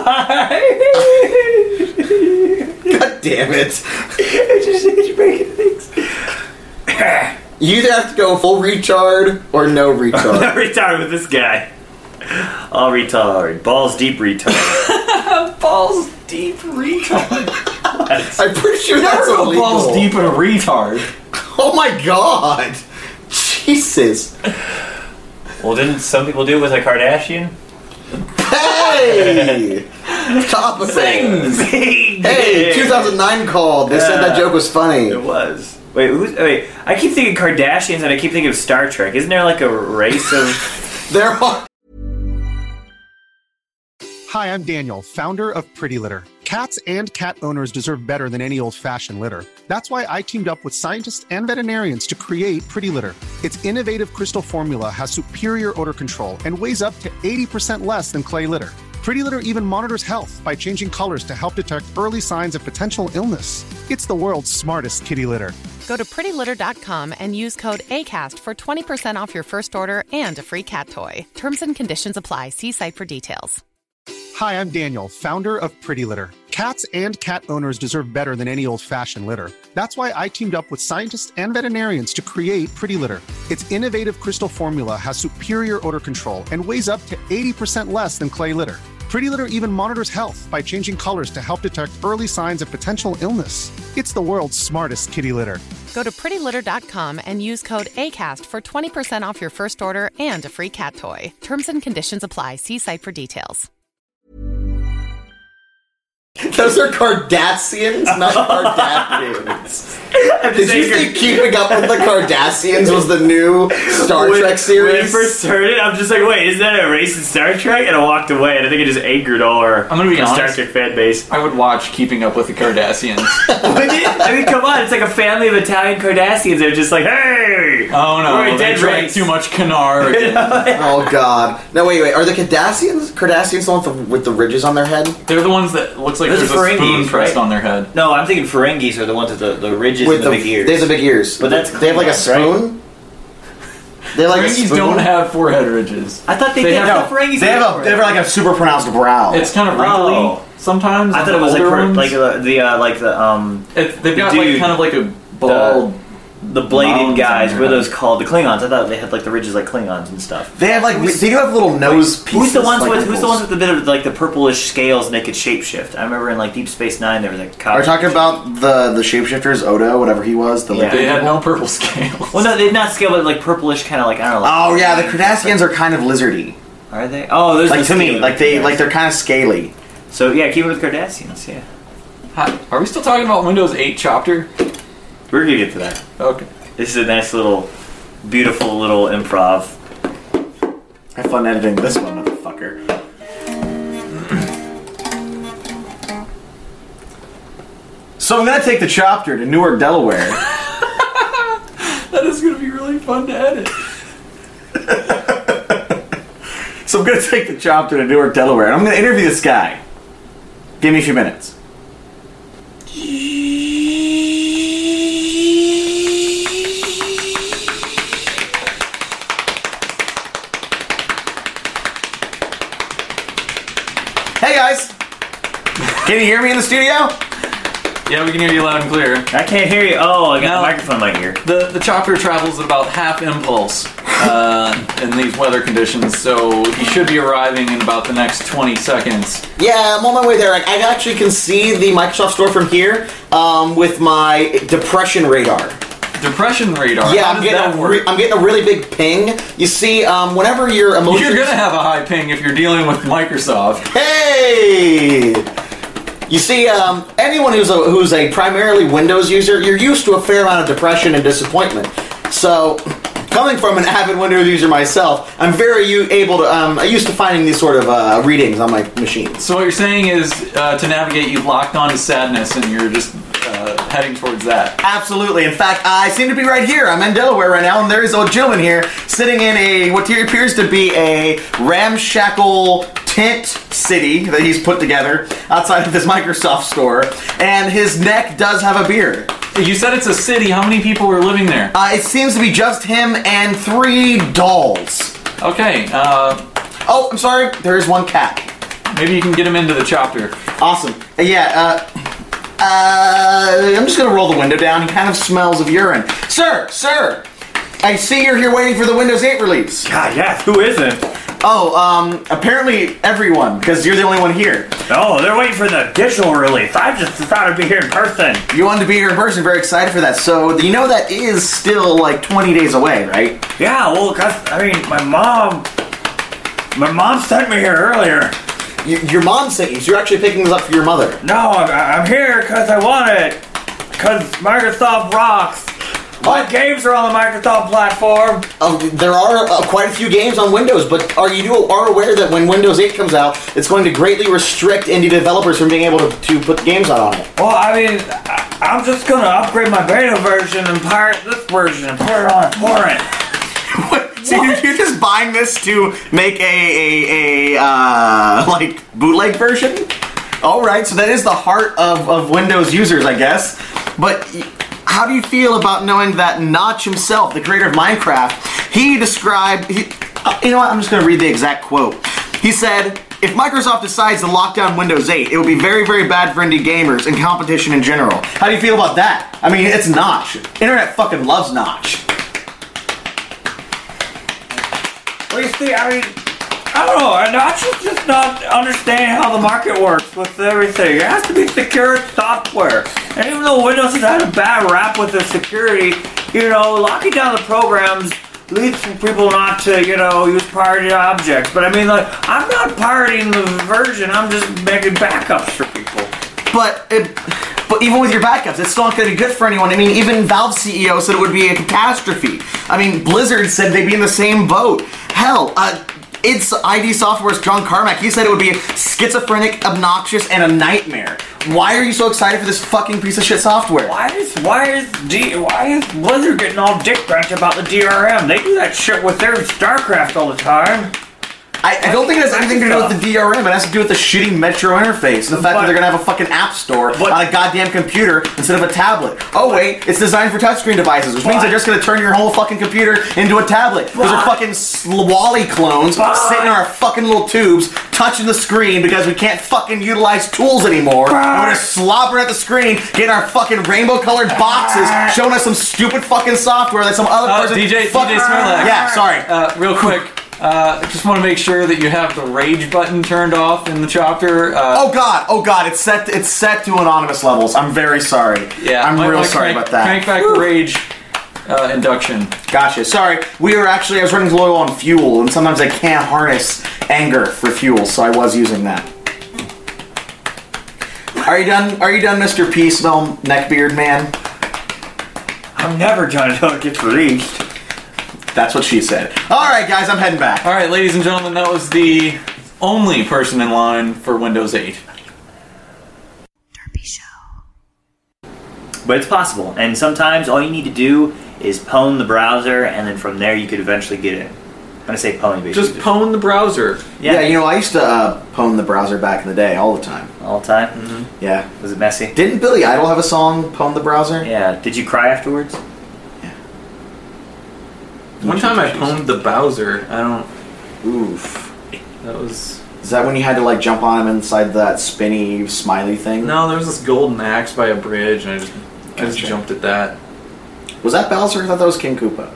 Speaker 3: God damn it.
Speaker 6: It's just it's breaking things.
Speaker 3: You either have to go full retard or no retard.
Speaker 6: I'm retarded with this guy. All retard. Balls deep retard.
Speaker 5: Balls deep retard.
Speaker 3: I'm pretty sure that's
Speaker 5: Never go
Speaker 3: illegal.
Speaker 5: balls deep in a retard.
Speaker 3: Oh my god. Jesus.
Speaker 6: Well, didn't some people do it with a Kardashian?
Speaker 3: Hey! Topical.
Speaker 5: Things.
Speaker 3: Hey, two thousand nine called. They said that joke was funny.
Speaker 6: It was. Wait, who's, wait. I keep thinking Kardashians and I keep thinking of Star Trek. Isn't there like a race of...
Speaker 3: There are...
Speaker 7: Hi, I'm Daniel, founder of Pretty Litter. Cats and cat owners deserve better than any old-fashioned litter. That's why I teamed up with scientists and veterinarians to create Pretty Litter. Its innovative crystal formula has superior odor control and weighs up to eighty percent less than clay litter. Pretty Litter even monitors health by changing colors to help detect early signs of potential illness. It's the world's smartest kitty litter.
Speaker 8: Go to pretty litter dot com and use code ACAST for twenty percent off your first order and a free cat toy. Terms and conditions apply. See site for details.
Speaker 7: Hi, I'm Daniel, founder of Pretty Litter. Cats and cat owners deserve better than any old-fashioned litter. That's why I teamed up with scientists and veterinarians to create Pretty Litter. Its innovative crystal formula has superior odor control and weighs up to eighty percent less than clay litter. Pretty Litter even monitors health by changing colors to help detect early signs of potential illness. It's the world's smartest kitty litter.
Speaker 8: Go to pretty litter dot com and use code ACAST for twenty percent off your first order and a free cat toy. Terms and conditions apply. See site for details.
Speaker 3: Those are Cardassians, not Kardashians. Did you think Keeping Up with the Cardassians was the new Star
Speaker 6: when,
Speaker 3: Trek series?
Speaker 6: When I first heard it, I'm just like, wait, isn't that a race in Star Trek? And I walked away, and I think it just angered all our
Speaker 5: I'm gonna be
Speaker 6: Star
Speaker 5: honest.
Speaker 6: Trek fan base.
Speaker 5: I would watch Keeping Up with the Kardashians.
Speaker 6: I mean, come on, it's like a family of Italian Kardashians. They're just like, hey!
Speaker 5: Oh no,
Speaker 6: We're a
Speaker 5: they
Speaker 6: dead
Speaker 5: drank
Speaker 6: race.
Speaker 5: too much canard.
Speaker 3: Oh god. No, wait, wait. Are the Cardassians? Cardassians the ones with the, with the ridges on their head?
Speaker 5: They're the ones that looks like
Speaker 6: Those
Speaker 5: there's
Speaker 6: are
Speaker 5: a spoon
Speaker 6: Ferengis,
Speaker 5: pressed
Speaker 6: right?
Speaker 5: on their head.
Speaker 6: No, I'm thinking Ferengis are the ones with the, the ridges
Speaker 3: With
Speaker 6: and the, big ears.
Speaker 3: They have the big ears.
Speaker 6: But that's
Speaker 3: they have like a
Speaker 6: Klingons, right?
Speaker 3: spoon. They have like a
Speaker 5: Ferengis
Speaker 3: spoon.
Speaker 5: don't have forehead ridges.
Speaker 6: I thought they,
Speaker 5: They
Speaker 6: did.
Speaker 5: have-
Speaker 6: I thought Ferengis
Speaker 3: They have
Speaker 6: did
Speaker 3: a they have like a super pronounced brow.
Speaker 5: It's kind of wrinkly
Speaker 6: Oh.
Speaker 5: sometimes.
Speaker 6: I
Speaker 5: on
Speaker 6: thought
Speaker 5: the
Speaker 6: it was like
Speaker 5: older
Speaker 6: for,
Speaker 5: ones.
Speaker 6: like uh, the uh, like the um
Speaker 5: It, they've
Speaker 6: the
Speaker 5: got
Speaker 6: dude,
Speaker 5: like kind of like a bald.
Speaker 6: the bladed
Speaker 5: mounds
Speaker 6: guys.
Speaker 5: on
Speaker 6: What are
Speaker 5: their
Speaker 6: those called? The Klingons. I thought they had like the ridges like Klingons and stuff.
Speaker 3: they have like they do have little nose pieces.
Speaker 6: Who's the ones
Speaker 3: like
Speaker 6: with Who's the
Speaker 3: wrinkles.
Speaker 6: ones with the bit of like the purplish scales and they could shapeshift? I remember in like Deep Space Nine there was like.
Speaker 3: Are you talking about the the shapeshifters, Odo, whatever he was? The
Speaker 6: Yeah.
Speaker 3: liquid
Speaker 5: They had
Speaker 3: people?
Speaker 5: no purple scales.
Speaker 6: Well, no, they're not scale, but like purplish, kind of like I don't know. Like,
Speaker 3: Oh yeah, the Cardassians are kind of lizardy.
Speaker 6: are they? Oh, there's
Speaker 3: Like
Speaker 6: the
Speaker 3: to me,
Speaker 6: scale.
Speaker 3: like they
Speaker 6: Yeah.
Speaker 3: like they're kind of scaly.
Speaker 6: So yeah, keep it with Cardassians. Yeah,
Speaker 5: Hi- Are we still talking about Windows eight chapter?
Speaker 6: we're gonna get to that.
Speaker 5: Okay.
Speaker 6: This is a nice little, beautiful little improv.
Speaker 3: Have fun editing this one, motherfucker. So I'm gonna take the chopper to Newark, Delaware.
Speaker 5: That is going to be really fun to edit.
Speaker 3: So I'm going to take the chopper to Newark, Delaware, and I'm going to interview this guy. Give me a few minutes. Hey guys! Can you hear me in the studio?
Speaker 5: Yeah, we can hear you loud and clear.
Speaker 6: I can't hear you. Oh, I got
Speaker 5: No.
Speaker 6: the microphone in my ear.
Speaker 5: The the chopper travels at about half impulse uh, in these weather conditions, so he should be arriving in about the next twenty seconds.
Speaker 3: Yeah, I'm on my way there. I, I actually can see the Microsoft Store from here um, with my depression radar.
Speaker 5: Depression radar.
Speaker 3: Yeah,
Speaker 5: How
Speaker 3: I'm
Speaker 5: does
Speaker 3: getting,
Speaker 5: that
Speaker 3: a
Speaker 5: work?
Speaker 3: re- I'm getting a really big ping. You see, um, whenever your emotions...
Speaker 5: You're gonna have a high ping if you're dealing with Microsoft.
Speaker 3: Hey! You see, um, anyone who's a, who's a primarily Windows user, you're used to a fair amount of depression and disappointment. So, coming from an avid Windows user myself, I'm very u- able to, um, I'm used to finding these sort of uh, readings on my machines.
Speaker 5: So what you're saying is, uh, to navigate, you've locked onto sadness, and you're just uh, heading towards that.
Speaker 3: Absolutely. In fact, I seem to be right here. I'm in Delaware right now, and there is a gentleman here sitting in a what appears to be a ramshackle tent city that he's put together outside of this Microsoft store, and his neck does have a beard.
Speaker 5: You said it's a city. How many people are living there?
Speaker 3: Uh, it seems to be just him and three dolls.
Speaker 5: Okay, uh,
Speaker 3: Oh, I'm sorry. There is one cat.
Speaker 5: maybe you can get him into the chopper.
Speaker 3: Awesome. Uh, yeah, uh... Uh, I'm just gonna roll the window down. He kind of smells of urine. Sir, sir! I see you're here waiting for the Windows eight release.
Speaker 6: God, yes, who isn't?
Speaker 3: Oh, um, apparently everyone, because you're the only one here.
Speaker 6: Oh, they're waiting for the digital release. I just thought I'd be here in person.
Speaker 3: You wanted to be here in person, very excited for that. So, you know that is still like twenty days away, right?
Speaker 6: Yeah, well, cause, I mean, my mom... My mom sent me here earlier.
Speaker 3: Y- your mom sent you, so you're actually picking this up for your mother.
Speaker 6: No, I'm, I'm here because I want it. Because Microsoft rocks. What games are on the Microsoft platform?
Speaker 3: Uh, there are uh, quite a few games on Windows, but are you are aware that when Windows eight comes out, it's going to greatly restrict indie developers from being able to, to put games out on it?
Speaker 6: Well, I mean, I, I'm just going to upgrade my beta version and pirate this version and put it on a torrent.
Speaker 3: So you're, you're just buying this to make a, a, a uh, like, bootleg version? Alright, so that is the heart of, of Windows users, I guess. But how do you feel about knowing that Notch himself, the creator of Minecraft, he described... He, uh, you know what, I'm just going to read the exact quote. He said, if Microsoft decides to lock down Windows eight, it will be very, very bad for indie gamers and competition in general. How do you feel about that? I mean, it's Notch. Internet fucking loves Notch.
Speaker 6: Well, you see, I mean, I don't know. Notch is just not understanding how the market works with everything. It has to be secure software. And even though Windows has had a bad rap with their security, you know, locking down the programs leads for people not to, you know, use pirated objects. But I mean, like, I'm not pirating the version. I'm just making backups for people.
Speaker 3: But it, but even with your backups, it's still not going to be good for anyone. I mean, even Valve C E O said it would be a catastrophe. I mean, Blizzard said they'd be in the same boat. Hell, uh, it's I D Software's John Carmack. He said it would be schizophrenic, obnoxious, and a nightmare. Why are you so excited for this fucking piece of shit software?
Speaker 6: Why is why is D why is Blizzard getting all dick bent about the D R M? They do that shit with their StarCraft all the time.
Speaker 3: I, I don't think it has anything to do with the D R M. It has to do with the shitty Metro interface. And the fact
Speaker 6: But-
Speaker 3: that they're going to have a fucking app store
Speaker 6: But-
Speaker 3: on a goddamn computer instead of a tablet. Oh, wait, it's designed for touchscreen devices, which means
Speaker 6: But-
Speaker 3: they're just going to turn your whole fucking computer into a tablet. Those are
Speaker 6: But-
Speaker 3: fucking s- Wally clones
Speaker 6: But-
Speaker 3: sitting in our fucking little tubes, touching the screen because we can't fucking utilize tools anymore. And we're just slobbering at the screen, getting our fucking rainbow-colored boxes, showing us some stupid fucking software that some other
Speaker 5: Uh,
Speaker 3: person...
Speaker 5: D J,
Speaker 3: fuck-
Speaker 5: D J Smirlax.
Speaker 3: Yeah, sorry.
Speaker 5: Uh, real quick, uh, just want to make sure that you have the rage button turned off in the chopper. Uh,
Speaker 3: Oh god, oh god, it's set it's set to anonymous levels. I'm very sorry.
Speaker 5: yeah,
Speaker 3: I'm
Speaker 5: might
Speaker 3: real
Speaker 5: wanna
Speaker 3: sorry
Speaker 5: crank,
Speaker 3: about that.
Speaker 5: Crank back the rage uh, induction.
Speaker 3: Gotcha. Sorry. We were actually I was running low on fuel, and sometimes I can't harness anger for fuel, so I was using that. Are you done? Are you done, Mister P Smell Neckbeard Man?
Speaker 6: I'm never trying to tell it gets released.
Speaker 3: That's what she said. Alright guys, I'm heading back.
Speaker 5: All right, ladies and gentlemen, that was the only person in line for Windows eight.
Speaker 2: Derpy Show.
Speaker 6: But it's possible, and sometimes all you need to do is pwn the browser, and then from there you could eventually get in. I'm gonna say pwn, basically.
Speaker 5: Just pwn the browser.
Speaker 6: Yeah.
Speaker 3: Yeah, you know, I used to uh, pwn the browser back in the day all the time.
Speaker 6: All the time.
Speaker 5: Mm-hmm.
Speaker 3: Yeah.
Speaker 6: Was it messy?
Speaker 3: Didn't Billy Idol have a song, Pwn the Browser?
Speaker 6: Yeah. Did you cry afterwards?
Speaker 5: One time I pwned the Bowser. I don't.
Speaker 3: Oof.
Speaker 5: That was.
Speaker 3: Is that when you had to like jump on him inside that spinny smiley thing?
Speaker 5: No, there was this golden axe by a bridge, and I just, I just
Speaker 3: Gotcha.
Speaker 5: jumped at that.
Speaker 3: Was that Bowser? I thought that was King Koopa.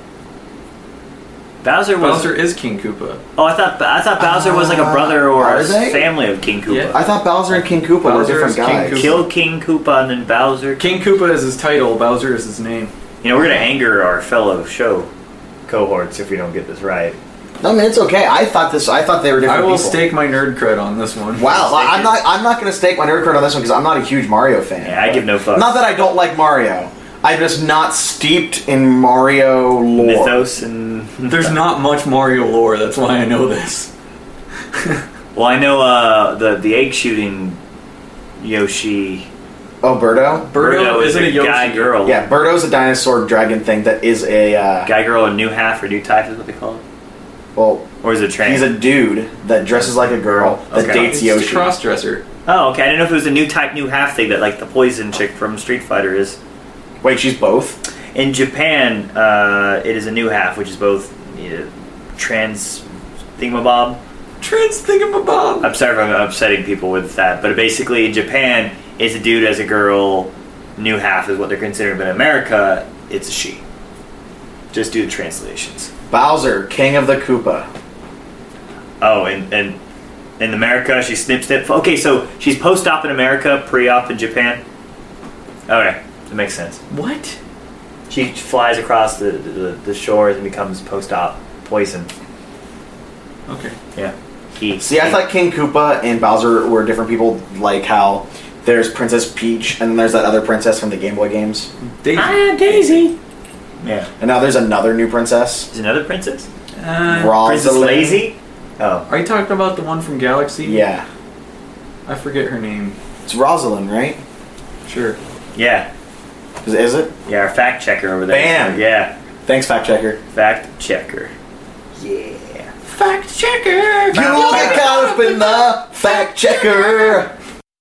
Speaker 6: Bowser was.
Speaker 5: Bowser is King Koopa.
Speaker 6: Oh, I thought I thought Bowser was like a brother or
Speaker 3: Are
Speaker 6: a
Speaker 3: they?
Speaker 6: family of King Koopa.
Speaker 5: Yeah.
Speaker 3: I thought Bowser and King Koopa
Speaker 5: Bowser
Speaker 3: were
Speaker 5: is
Speaker 3: different
Speaker 5: King
Speaker 3: guys.
Speaker 5: Koopa.
Speaker 6: Kill King Koopa and then Bowser.
Speaker 5: King Koopa is his title. Bowser is his name.
Speaker 6: You know, we're gonna anger our fellow show cohorts if we don't get this right.
Speaker 3: No, I mean, it's okay. I thought this. I thought they were different
Speaker 5: I will
Speaker 3: people.
Speaker 5: stake my nerd cred on this one.
Speaker 3: Wow, I'm not. I'm not going to stake my nerd card on this one because I'm not a huge Mario fan.
Speaker 6: Yeah, I give no fucks.
Speaker 3: Not that I don't like Mario. I'm just not steeped in Mario lore.
Speaker 6: Mythos and
Speaker 5: There's not much Mario lore. That's why I know this.
Speaker 6: well, I know uh, the the egg shooting Yoshi.
Speaker 3: Oh, Birdo?
Speaker 5: Birdo
Speaker 6: is
Speaker 5: isn't
Speaker 6: a
Speaker 5: a Yoshi.
Speaker 6: guy girl.
Speaker 3: Yeah, Birdo's a dinosaur dragon thing that is a. Uh,
Speaker 6: Guy girl, a new half or new type is what they call it.
Speaker 3: well,
Speaker 6: Or is it trans?
Speaker 3: he's a dude that dresses like a girl that
Speaker 6: Okay.
Speaker 3: dates
Speaker 5: He's just a
Speaker 3: Yoshi.
Speaker 5: cross-dresser.
Speaker 6: Oh, okay. I didn't know if it was a new type, new half thing that like the poison chick from Street Fighter is.
Speaker 3: Wait, she's both?
Speaker 6: In Japan, uh, it is a new half, which is both uh, trans thingamabob.
Speaker 5: Trans thingamabob.
Speaker 6: I'm sorry if I'm upsetting people with that, but basically in Japan, it's a dude as a girl, new half is what they're considering, but in America, it's a she. Just do the translations.
Speaker 3: Bowser, king of the Koopa.
Speaker 6: Oh, and, and in America, she snip snip. Okay, so she's post-op in America, pre-op in Japan. Okay, that makes sense.
Speaker 5: What?
Speaker 6: She flies across the, the, the shores and becomes post-op poison.
Speaker 5: Okay.
Speaker 6: Yeah. He,
Speaker 3: See, I thought King Koopa and Bowser were different people, like how there's Princess Peach and then there's that other princess from the Game Boy games.
Speaker 5: Daisy.
Speaker 6: Ah, Daisy. Yeah.
Speaker 3: And now there's another new princess.
Speaker 6: Is another princess?
Speaker 5: Uh,
Speaker 6: Princess
Speaker 3: Rosalind.
Speaker 6: Lazy? Oh.
Speaker 5: are you talking about the one from Galaxy?
Speaker 3: Yeah.
Speaker 5: I forget her name.
Speaker 3: It's Rosalind, right?
Speaker 5: Sure.
Speaker 6: Yeah.
Speaker 3: Is, is it?
Speaker 6: Yeah, our fact checker over there.
Speaker 3: Bam!
Speaker 6: Yeah.
Speaker 3: Thanks, fact checker.
Speaker 6: Fact checker. Yeah.
Speaker 5: Fact checker.
Speaker 3: You get caught up in the fact checker.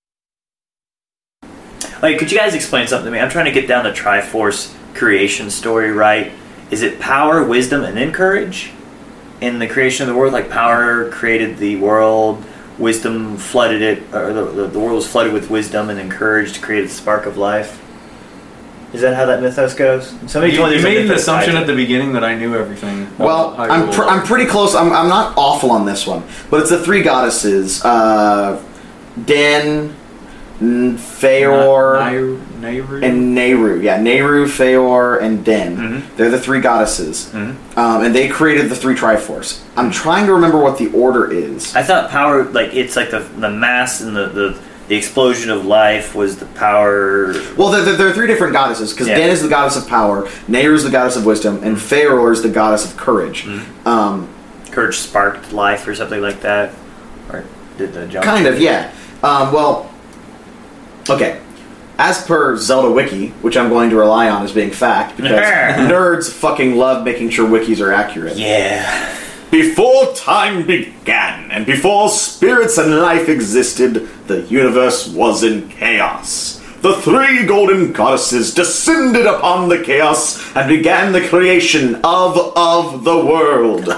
Speaker 6: Like, could you guys explain something to me? I'm trying to get down the Triforce creation story right. Is it power, wisdom, and then courage? In the creation of the world, like power created the world, wisdom flooded it, or the, the, the world was flooded with wisdom, and then courage created the spark of life. Is that how that mythos goes? Somebody
Speaker 5: You,
Speaker 6: told me
Speaker 5: you
Speaker 6: there's a
Speaker 5: made an
Speaker 6: mythos
Speaker 5: assumption
Speaker 6: tied
Speaker 5: at
Speaker 6: to
Speaker 5: the beginning that I knew everything.
Speaker 3: Well,
Speaker 5: about
Speaker 3: I'm
Speaker 5: Hyrule.
Speaker 3: pr- I'm pretty close. I'm I'm not awful on this one, but it's the three goddesses: uh, Din, N- Feor,
Speaker 5: Nairu, Nairu?
Speaker 3: and Nehru. Yeah, Nehru, Feor, and Din.
Speaker 6: Mhm.
Speaker 3: They're the three goddesses,
Speaker 6: Mhm.
Speaker 3: um, and they created the three Triforce. I'm trying to remember what the order is.
Speaker 6: I thought power, like it's like the the mass and the the, the explosion of life was the power.
Speaker 3: Well, there, there, there are three different goddesses because
Speaker 6: Yeah.
Speaker 3: Din is the goddess of power, Nehru is the goddess of wisdom, and Feor is the goddess of courage.
Speaker 6: Mm-hmm.
Speaker 3: Um,
Speaker 6: Courage sparked life or something like that, or did the jump?
Speaker 3: Kind of, yeah. Um, well, okay. As per Zelda Wiki, which I'm going to rely on as being fact, because nerds fucking love making sure wikis are accurate.
Speaker 6: Yeah.
Speaker 3: Before time began, and before spirits and life existed, the universe was in chaos. The three golden goddesses descended upon the chaos and began the creation of of the world.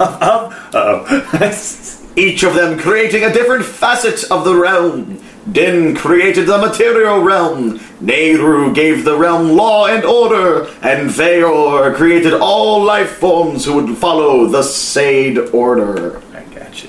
Speaker 6: Uh-oh.
Speaker 3: Each of them creating a different facet of the realm. Din created the material realm, Nehru gave the realm law and order, and Feor created all life forms who would follow the Sade order.
Speaker 6: I gotcha.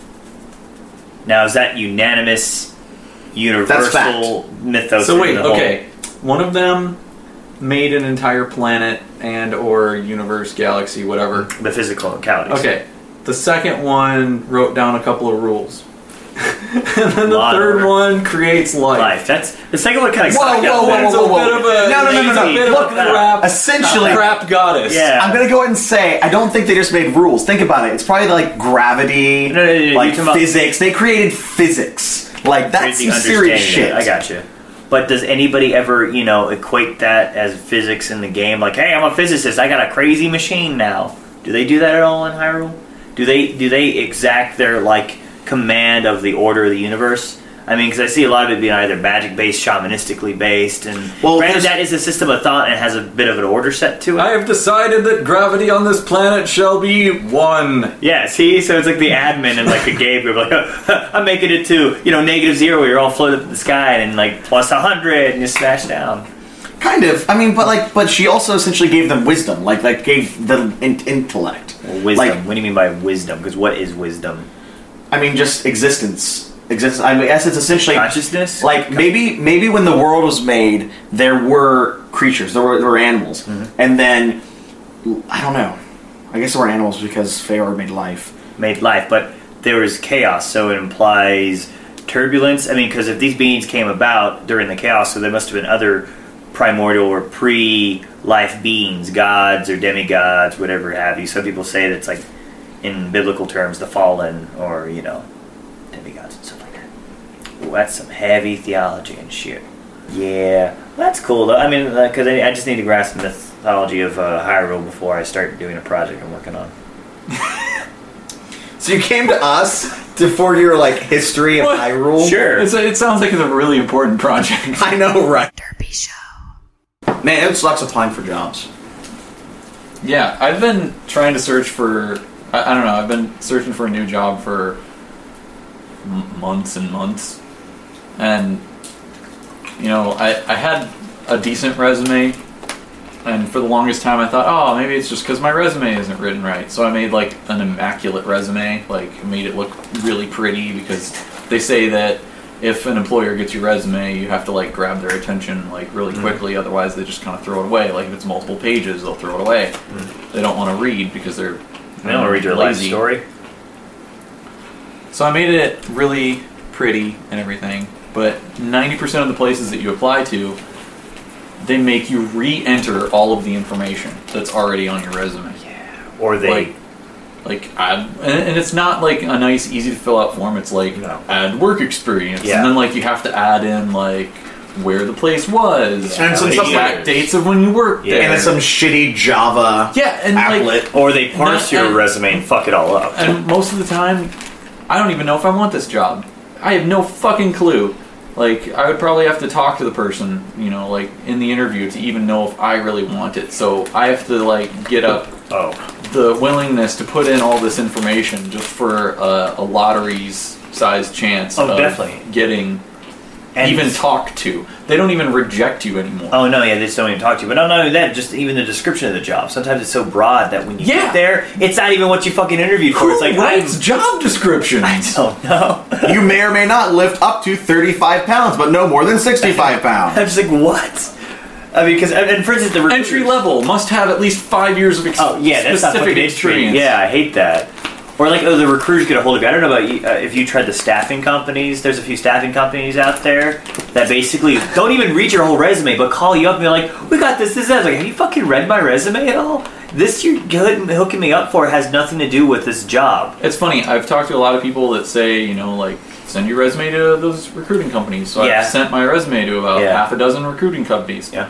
Speaker 6: Now, is that unanimous, universal
Speaker 3: fact.
Speaker 6: mythos?
Speaker 5: So
Speaker 6: in
Speaker 5: wait,
Speaker 6: the whole-
Speaker 5: okay. One of them made an entire planet and or universe, galaxy, whatever.
Speaker 6: The physicalities.
Speaker 5: Okay. The second one wrote down a couple of rules. And then the
Speaker 6: Lot
Speaker 5: third
Speaker 6: order.
Speaker 5: one creates life.
Speaker 6: Life. That's the second one. Kind of.
Speaker 3: Whoa, whoa, whoa,
Speaker 5: That's
Speaker 3: whoa,
Speaker 5: a
Speaker 3: whoa,
Speaker 5: bit
Speaker 3: whoa.
Speaker 5: of a
Speaker 3: No, no, no, no,
Speaker 5: it's
Speaker 3: no.
Speaker 5: a bit
Speaker 3: Look,
Speaker 5: of a crap,
Speaker 3: essentially-
Speaker 5: crap goddess.
Speaker 6: Yeah.
Speaker 3: I'm gonna go ahead and say, I don't think they just made rules. Think about it. It's probably like gravity,
Speaker 6: No, no, no, no,
Speaker 3: like
Speaker 6: you're talking about-
Speaker 3: physics. They created physics. Like, that's
Speaker 6: Crazy
Speaker 3: some serious
Speaker 6: understanding.
Speaker 3: shit.
Speaker 6: I got you. But does anybody ever, you know, equate that as physics in the game? Like, hey, I'm a physicist. I got a crazy machine now. Do they do that at all in Hyrule? Do they do they exact their like command of the order of the universe? I mean, because I see a lot of it being either magic-based, shamanistically based, and
Speaker 3: well,
Speaker 6: granted that is a system of thought and has a bit of an order set to it.
Speaker 5: I have decided that gravity on this planet shall be one.
Speaker 6: Yeah, see? So it's like the admin in like a game group, like, I'm making it to, you know, negative zero, where you're all floating up in the sky, and like plus one hundred, and you smash down.
Speaker 3: Kind of. I mean, but like, but she also essentially gave them wisdom, like, like gave the in- intellect.
Speaker 6: Well, wisdom.
Speaker 3: Like,
Speaker 6: what do you mean by wisdom? Because what is wisdom?
Speaker 3: I mean, just existence. Existence. I guess it's essentially
Speaker 6: consciousness.
Speaker 3: Like maybe, maybe when the world was made, there were creatures, there were, there were animals, mm-hmm. and then I don't know. I guess there were animals because Feor made life.
Speaker 6: Made life, but there was chaos, so it implies turbulence. I mean, because if these beings came about during the chaos, so there must have been other primordial or pre-life beings, gods or demigods, whatever have you. Some people say that it's like, in biblical terms, the fallen, or, you know, demigods and stuff like that. Ooh, that's some heavy theology and shit. Yeah, that's cool though. I mean, because uh, I, I just need to grasp the mythology of uh, Hyrule before I start doing a project I'm working on.
Speaker 3: So you came to us to for your like history of
Speaker 5: what?
Speaker 3: Hyrule?
Speaker 6: Sure.
Speaker 5: It's a, it sounds like it's a really important project.
Speaker 3: I know, right?
Speaker 2: Derpy Show.
Speaker 3: Man, it sucks applying for jobs.
Speaker 5: Yeah, I've been trying to search for. I, I don't know. I've been searching for a new job for m- months and months, and you know, I I had a decent resume. And for the longest time I thought, oh, maybe it's just because my resume isn't written right. So I made like an immaculate resume, like made it look really pretty, because they say that if an employer gets your resume, you have to like grab their attention like really quickly, mm. otherwise they just kind of throw it away. Like if it's multiple pages, they'll throw it away. Mm. They don't want to read because they're
Speaker 6: They don't want to read your life story.
Speaker 5: So I made it really pretty and everything, but ninety percent of the places that you apply to, they make you re-enter all of the information that's already on your resume.
Speaker 6: Yeah. Or they...
Speaker 5: Like, like add... And, and it's not like a nice, easy-to-fill-out form. It's like,
Speaker 6: no.
Speaker 5: add work experience.
Speaker 6: Yeah.
Speaker 5: And then, like, you have to add in, like, where the place was.
Speaker 3: Yeah. And some
Speaker 5: exact
Speaker 3: like,
Speaker 5: dates of when you worked
Speaker 6: yeah.
Speaker 5: there.
Speaker 3: And it's some shitty Java
Speaker 5: yeah, and
Speaker 3: applet.
Speaker 5: like,
Speaker 6: or they parse
Speaker 5: not,
Speaker 6: your
Speaker 5: and,
Speaker 6: resume and fuck it all up.
Speaker 5: And most of the time, I don't even know if I want this job. I have no fucking clue. Like, I would probably have to talk to the person, you know, like, in the interview to even know if I really want it. So I have to, like, get up
Speaker 6: oh.
Speaker 5: the willingness to put in all this information just for a, a lottery's size chance
Speaker 6: oh,
Speaker 5: of
Speaker 6: definitely.
Speaker 5: getting
Speaker 6: and
Speaker 5: even talked to. They don't even reject you anymore.
Speaker 6: Oh, no, yeah, they just don't even talk to you. But not only that, just even the description of the job. Sometimes it's so broad that when you
Speaker 5: yeah.
Speaker 6: get there, it's not even what you fucking interviewed for.
Speaker 5: Who
Speaker 6: it's like,
Speaker 5: writes job descriptions?
Speaker 6: I don't know.
Speaker 3: You may or may not lift up to thirty-five pounds, but no more than sixty-five pounds.
Speaker 6: I'm just like, what? I mean, because, and for instance, the recruiters,
Speaker 5: entry level must have at least five years of ex-
Speaker 6: oh, yeah, that's not
Speaker 5: specific
Speaker 6: fucking
Speaker 5: experience.
Speaker 6: Yeah, I hate that. Or like, oh, the recruiters get a hold of you. I don't know about you, uh, if you tried the staffing companies. There's a few staffing companies out there that basically don't even read your whole resume, but call you up and be like, we got this, this, that. I was like, have you fucking read my resume at all? This you're good hooking me up for has nothing to do with this job.
Speaker 5: It's funny, I've talked to a lot of people that say, you know, like, send your resume to those recruiting companies. So
Speaker 6: yeah.
Speaker 5: I've sent my resume to about
Speaker 6: yeah.
Speaker 5: half a dozen recruiting companies.
Speaker 6: Yeah.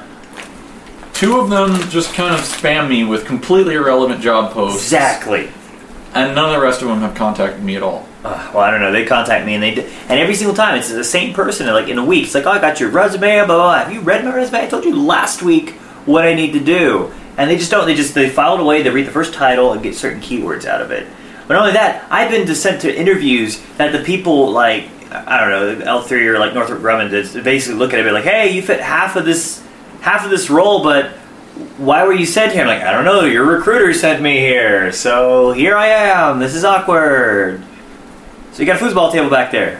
Speaker 5: Two of them just kind of spam me with completely irrelevant job posts.
Speaker 6: Exactly.
Speaker 5: And none of the rest of them have contacted me at all.
Speaker 6: Uh, well, I don't know. They contact me, and they d- and every single time it's the same person. Like in a week, it's like, oh, I got your resume. Blah, blah, blah. Have you read my resume? I told you last week what I need to do. And they just don't. They just they file it away. They read the first title and get certain keywords out of it. But not only that, I've been to sent to interviews that the people like I don't know L three or like Northrop Grumman just basically look at it and be like, hey, you fit half of this half of this role, but why were you sent here? I'm like, I don't know, your recruiter sent me here, so here I am. This is awkward. So you got a foosball table back there.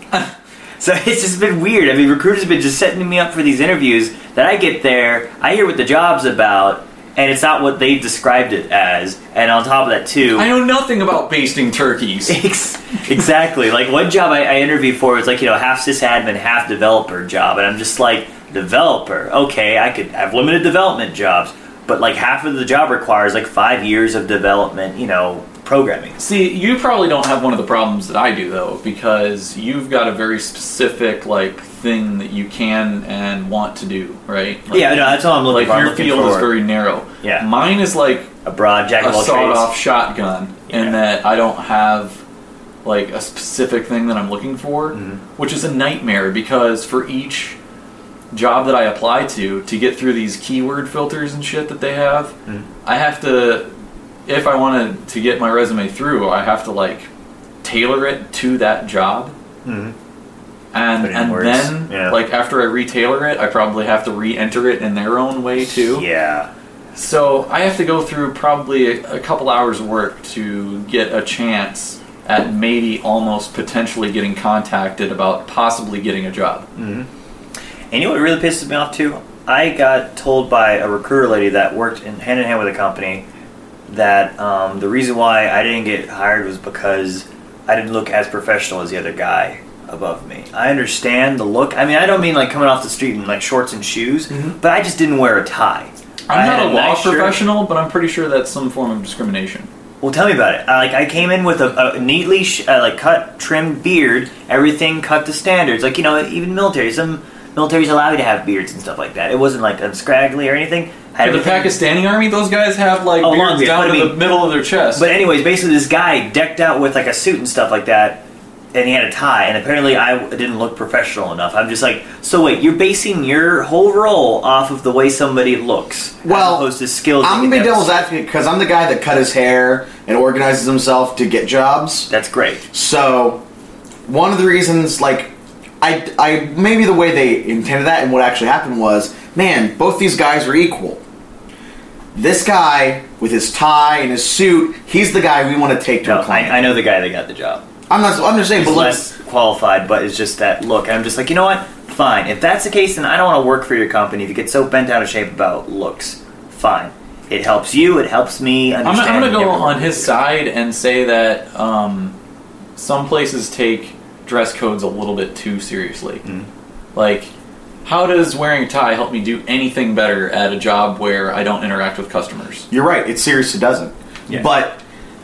Speaker 6: So it's just been weird. I mean, recruiters have been just setting me up for these interviews that I get there, I hear what the job's about, and it's not what they described it as. And on top of that, too...
Speaker 5: I know nothing about basting turkeys.
Speaker 6: Exactly. Like, one job I, I interviewed for was like, you know, half sysadmin, half developer job, and I'm just like... Developer, okay, I could have limited development jobs, but like half of the job requires like five years of development, you know, programming.
Speaker 5: See, you probably don't have one of the problems that I do though, because you've got a very specific like thing that you can and want to do, right? Like,
Speaker 6: yeah, no, that's all I'm looking
Speaker 5: like
Speaker 6: for. I'm
Speaker 5: your
Speaker 6: looking
Speaker 5: field
Speaker 6: for,
Speaker 5: is very narrow.
Speaker 6: Yeah.
Speaker 5: Mine is like
Speaker 6: a broad jack of
Speaker 5: a
Speaker 6: all trades.
Speaker 5: sawed-off shotgun,
Speaker 6: Yeah.
Speaker 5: in that I don't have like a specific thing that I'm looking for,
Speaker 6: Mm-hmm.
Speaker 5: which is a nightmare because for each job that I apply to, to get through these keyword filters and shit that they have,
Speaker 6: Mm-hmm.
Speaker 5: I have to, if I wanted to get my resume through, I have to like tailor it to that job.
Speaker 6: Mm-hmm.
Speaker 5: And
Speaker 6: Put in
Speaker 5: and
Speaker 6: words.
Speaker 5: then,
Speaker 6: Yeah.
Speaker 5: like, after I re-tailor it, I probably have to re-enter it in their own way, too.
Speaker 6: Yeah.
Speaker 5: So I have to go through probably a, a couple hours of work to get a chance at maybe almost potentially getting contacted about possibly getting a job.
Speaker 6: Mm-hmm. And you know what really pisses me off, too? I got told by a recruiter lady that worked in hand in hand with a company that um, the reason why I didn't get hired was because I didn't look as professional as the other guy above me. I understand the look. I mean, I don't mean like coming off the street in like shorts and shoes,
Speaker 5: Mm-hmm.
Speaker 6: but I just didn't wear a tie. I
Speaker 5: I'm
Speaker 6: had
Speaker 5: not a law
Speaker 6: nice shirt.
Speaker 5: professional, but I'm pretty sure that's some form of discrimination.
Speaker 6: Well, tell me about it. I, like I came in with a, a neatly sh- uh, like cut, trimmed beard, everything cut to standards. Like, you know, even military, some militaries allow you to have beards and stuff like that. It wasn't like unscraggly or anything. Had
Speaker 5: For the
Speaker 6: everything-
Speaker 5: Pakistani army, those guys have like
Speaker 6: Oh, long
Speaker 5: beards
Speaker 6: beard,
Speaker 5: down
Speaker 6: but
Speaker 5: to
Speaker 6: I mean-
Speaker 5: the middle of their chest.
Speaker 6: But anyways, basically this guy decked out with like a suit and stuff like that, and he had a tie, and apparently I didn't look professional enough. I'm just like, so wait, you're basing your whole role off of the way somebody looks,
Speaker 3: Well,
Speaker 6: as opposed to skills.
Speaker 3: I'm
Speaker 6: you
Speaker 3: gonna be
Speaker 6: can
Speaker 3: devil's
Speaker 6: demonstrate.
Speaker 3: advocate because I'm the guy that cut his hair and organizes himself to get jobs.
Speaker 6: That's great.
Speaker 3: So, one of the reasons, like, I, I maybe the way they intended that and what actually happened was, man, both these guys are equal. This guy with his tie and his suit, he's the guy we want to take to
Speaker 6: No,
Speaker 3: a client.
Speaker 6: I, I know the guy that got the job.
Speaker 3: I'm not. I'm just saying,
Speaker 6: He's
Speaker 3: but
Speaker 6: less
Speaker 3: let's.
Speaker 6: qualified, but it's just that look. And I'm just like, you know what? Fine. If that's the case, then I don't want to work for your company. If you get so bent out of shape about looks, fine. It helps you. It helps me
Speaker 5: I'm,
Speaker 6: understand.
Speaker 5: I'm going to go
Speaker 6: different
Speaker 5: on his
Speaker 6: ways.
Speaker 5: side and say that um, some places take dress codes a little bit too seriously.
Speaker 6: Mm-hmm.
Speaker 5: Like, how does wearing a tie help me do anything better at a job where I don't interact with customers?
Speaker 3: You're right. It seriously doesn't.
Speaker 6: Yeah.
Speaker 3: But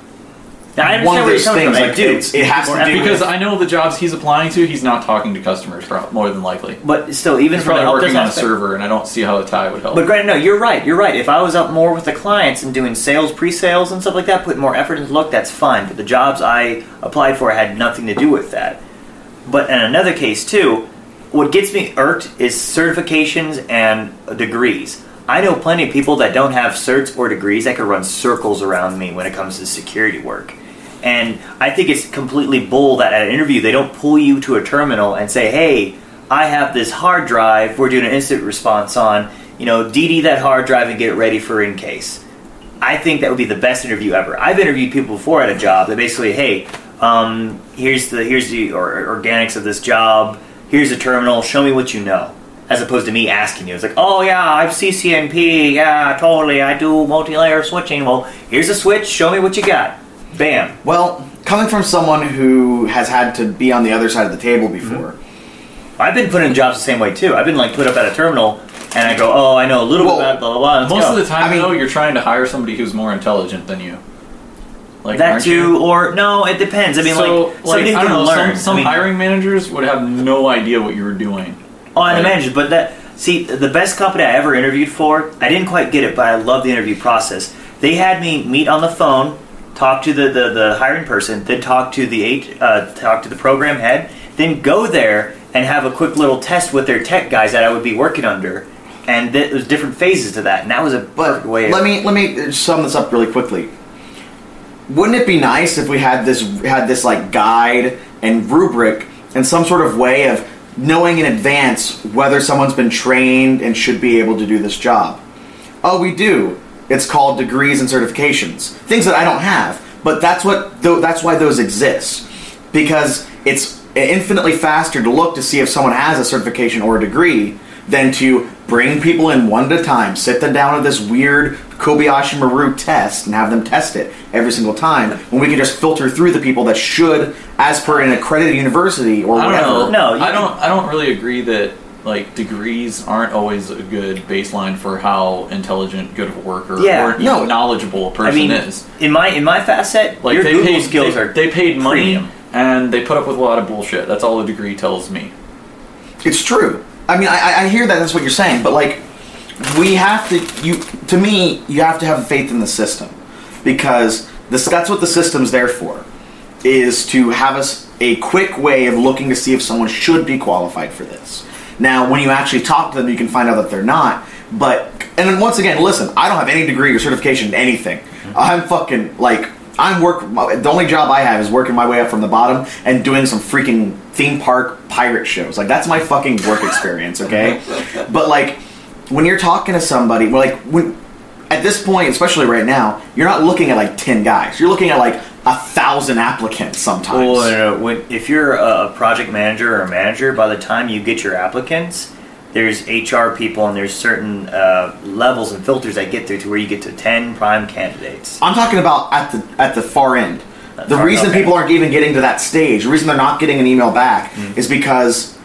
Speaker 6: Now, I understand
Speaker 3: one of
Speaker 6: where
Speaker 3: those
Speaker 6: you're coming
Speaker 3: things,
Speaker 6: from. I
Speaker 3: like,
Speaker 6: do.
Speaker 3: it's- it has
Speaker 6: More
Speaker 3: to do
Speaker 6: effort.
Speaker 5: Because I know the jobs he's applying to, he's not talking to customers, pro- more than likely.
Speaker 6: But still, even
Speaker 5: He's
Speaker 6: from the
Speaker 5: probably
Speaker 6: help
Speaker 5: working
Speaker 6: desk
Speaker 5: on a
Speaker 6: aspect-
Speaker 5: server, and I don't see how a tie would help.
Speaker 6: But granted, no, you're right. You're right. If I was up more with the clients and doing sales, pre-sales, and stuff like that, putting more effort into the look, that's fine. But the jobs I applied for had nothing to do with that. But in another case too, what gets me irked is certifications and degrees. I know plenty of people that don't have certs or degrees that could run circles around me when it comes to security work. And I think it's completely bull that at an interview they don't pull you to a terminal and say, hey, I have this hard drive we're doing an instant response on, you know, D D that hard drive and get it ready for in case. I think that would be the best interview ever. I've interviewed people before at a job that basically, hey, um, here's the here's the or, organics of this job, here's the terminal, show me what you know. As opposed to me asking you. It's like, oh yeah, I'm C C N P, yeah, totally, I do multi-layer switching. Well, here's a switch, show me what you got. Bam.
Speaker 3: well, coming from someone who has had to be on the other side of the table before,
Speaker 6: Mm-hmm. I've been put in jobs the same way too. I've been like put up at a terminal and I go, oh, I know a little
Speaker 3: Well,
Speaker 6: bit about blah blah blah. Let's
Speaker 5: Most
Speaker 6: go.
Speaker 5: of the time,
Speaker 3: I mean-
Speaker 5: though, you're trying to hire somebody who's more intelligent than you. Like,
Speaker 6: that
Speaker 5: aren't
Speaker 6: too,
Speaker 5: you?
Speaker 6: or no, it depends. I mean,
Speaker 5: so,
Speaker 6: like somebody who
Speaker 5: I
Speaker 6: can
Speaker 5: don't know,
Speaker 6: learn.
Speaker 5: some, some
Speaker 6: I mean,
Speaker 5: hiring managers would have no idea what you were doing.
Speaker 6: Oh, I
Speaker 5: Right.
Speaker 6: imagine, but that see the best company I ever interviewed for, I didn't quite get it, but I love the interview process. They had me meet on the phone, talk to the, the, the hiring person, then talk to the eight, uh, talk to the program head, then go there and have a quick little test with their tech guys that I would be working under, and th- there's different phases to that, and that was a
Speaker 3: but
Speaker 6: perfect way.
Speaker 3: let
Speaker 6: of,
Speaker 3: me let me sum this up really quickly. Wouldn't it be nice if we had this had this like guide and rubric and some sort of way of knowing in advance whether someone's been trained and should be able to do this job? Oh, we do. It's called degrees and certifications. Things that I don't have, but that's what th- that's why those exist, because it's infinitely faster to look to see if someone has a certification or a degree than to bring people in one at a time, sit them down with this weird Kobayashi Maru test and have them test it every single time, when we can just filter through the people that should, as per an accredited university or
Speaker 5: I
Speaker 3: whatever.
Speaker 5: don't know.
Speaker 6: No, you
Speaker 5: I
Speaker 6: can-
Speaker 5: don't. I don't really agree that like degrees aren't always a good baseline for how intelligent, good of a worker,
Speaker 6: Yeah.
Speaker 5: or
Speaker 3: No.
Speaker 5: knowledgeable a
Speaker 6: I
Speaker 5: person
Speaker 6: mean,
Speaker 5: is.
Speaker 6: in my in my facet,
Speaker 5: Like
Speaker 6: your
Speaker 5: they
Speaker 6: Google
Speaker 5: paid,
Speaker 6: skills
Speaker 5: they,
Speaker 6: are
Speaker 5: they paid money
Speaker 6: premium.
Speaker 5: and they put up with a lot of bullshit. That's all a degree tells me.
Speaker 3: It's true. I mean, I, I hear that. That's what you're saying, but like, we have to. You to me, you have to have faith in the system because this, that's what the system's there for. Is to have us a quick way of looking to see if someone should be qualified for this. Now, when you actually talk to them, you can find out that they're not. But and then once again, listen, I don't have any degree or certification in anything. Mm-hmm. I'm fucking like I'm work. The only job I have is working my way up from the bottom and doing some freaking theme park pirate shows. Like that's my fucking work experience. Okay, but like when you're talking to somebody, well, like when at this point, especially right now, you're not looking at like ten guys. You're looking at like a thousand applicants sometimes.
Speaker 6: Well, no, no. When, if you're a project manager or a manager, by the time you get your applicants, there's H R people and there's certain uh, levels and filters that get through to where you get to ten prime candidates.
Speaker 3: I'm talking about at the at the far end.
Speaker 6: At
Speaker 3: the
Speaker 6: far,
Speaker 3: reason
Speaker 6: okay.
Speaker 3: people aren't even getting to that stage, the reason they're not getting an email back, mm. is because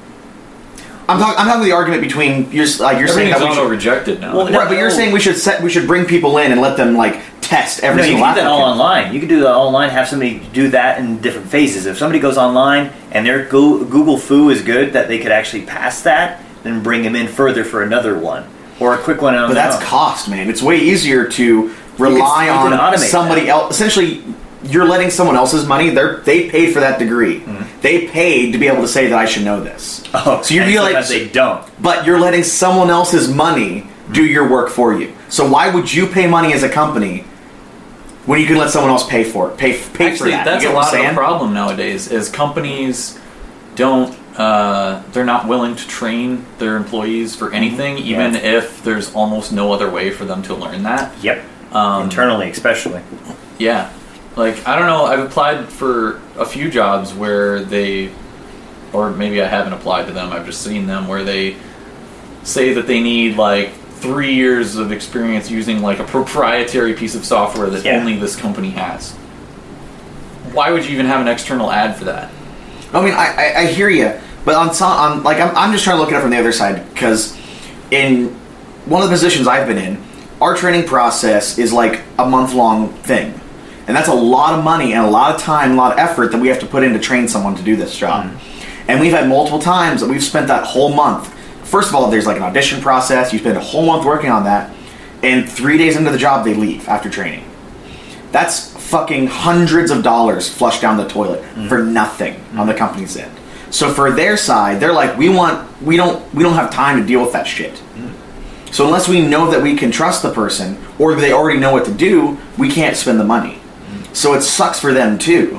Speaker 3: I'm talking. I'm having the argument between you're like you're saying that we should
Speaker 5: rejected now.
Speaker 3: Well, right, but you're saying we should set we should bring people in and let them like test every
Speaker 6: no,
Speaker 3: single
Speaker 6: you can do that
Speaker 3: applicant.
Speaker 6: all online. You can do that all online. Have somebody do that in different phases. If somebody goes online and their Go- Google Foo is good, that they could actually pass that, then bring them in further for another one or a quick one. On
Speaker 3: but that's
Speaker 6: own.
Speaker 3: cost, man. It's way easier to rely
Speaker 6: you can, you
Speaker 3: on
Speaker 6: can
Speaker 3: somebody
Speaker 6: that.
Speaker 3: else. Essentially, you're letting someone else's money. They're they paid for that degree. Mm-hmm. They paid to be able to say that I should know this.
Speaker 6: Oh,
Speaker 3: so you
Speaker 6: and
Speaker 3: realize
Speaker 6: they don't.
Speaker 3: But you're letting someone else's money do your work for you. So why would you pay money as a company when you can let someone else pay for it? Pay, pay
Speaker 5: Actually,
Speaker 3: for that.
Speaker 5: that's
Speaker 3: You
Speaker 5: a
Speaker 3: get what
Speaker 5: lot
Speaker 3: I'm
Speaker 5: of the
Speaker 3: saying?
Speaker 5: problem nowadays. Is companies don't uh, they're not willing to train their employees for anything, mm-hmm. even
Speaker 6: yeah.
Speaker 5: if there's almost no other way for them to learn that.
Speaker 6: Yep.
Speaker 5: Um,
Speaker 6: Internally, especially.
Speaker 5: Yeah. Like, I don't know, I've applied for a few jobs where they, or maybe I haven't applied to them, I've just seen them, where they say that they need, like, three years of experience using, like, a proprietary piece of software that
Speaker 6: yeah.
Speaker 5: only this company has. Why would you even have an external ad for that?
Speaker 3: I mean, I, I, I hear you, but on some, on, like, I'm, I'm just trying to look at it from the other side, because in one of the positions I've been in, our training process is, like, a month-long thing. And that's a lot of money and a lot of time, a lot of effort that we have to put in to train someone to do this job. Mm-hmm. And we've had multiple times that we've spent that whole month. First of all, there's like an audition process. You spend a whole month working on that. And three days into the job, they leave after training. That's fucking hundreds of dollars flushed down the toilet mm-hmm. for nothing mm-hmm. on the company's end. So for their side, they're like, we want, we don't, we don't have time to deal with that shit. Mm-hmm. So unless we know that we can trust the person or they already know what to do, we can't spend the money. So it sucks for them too.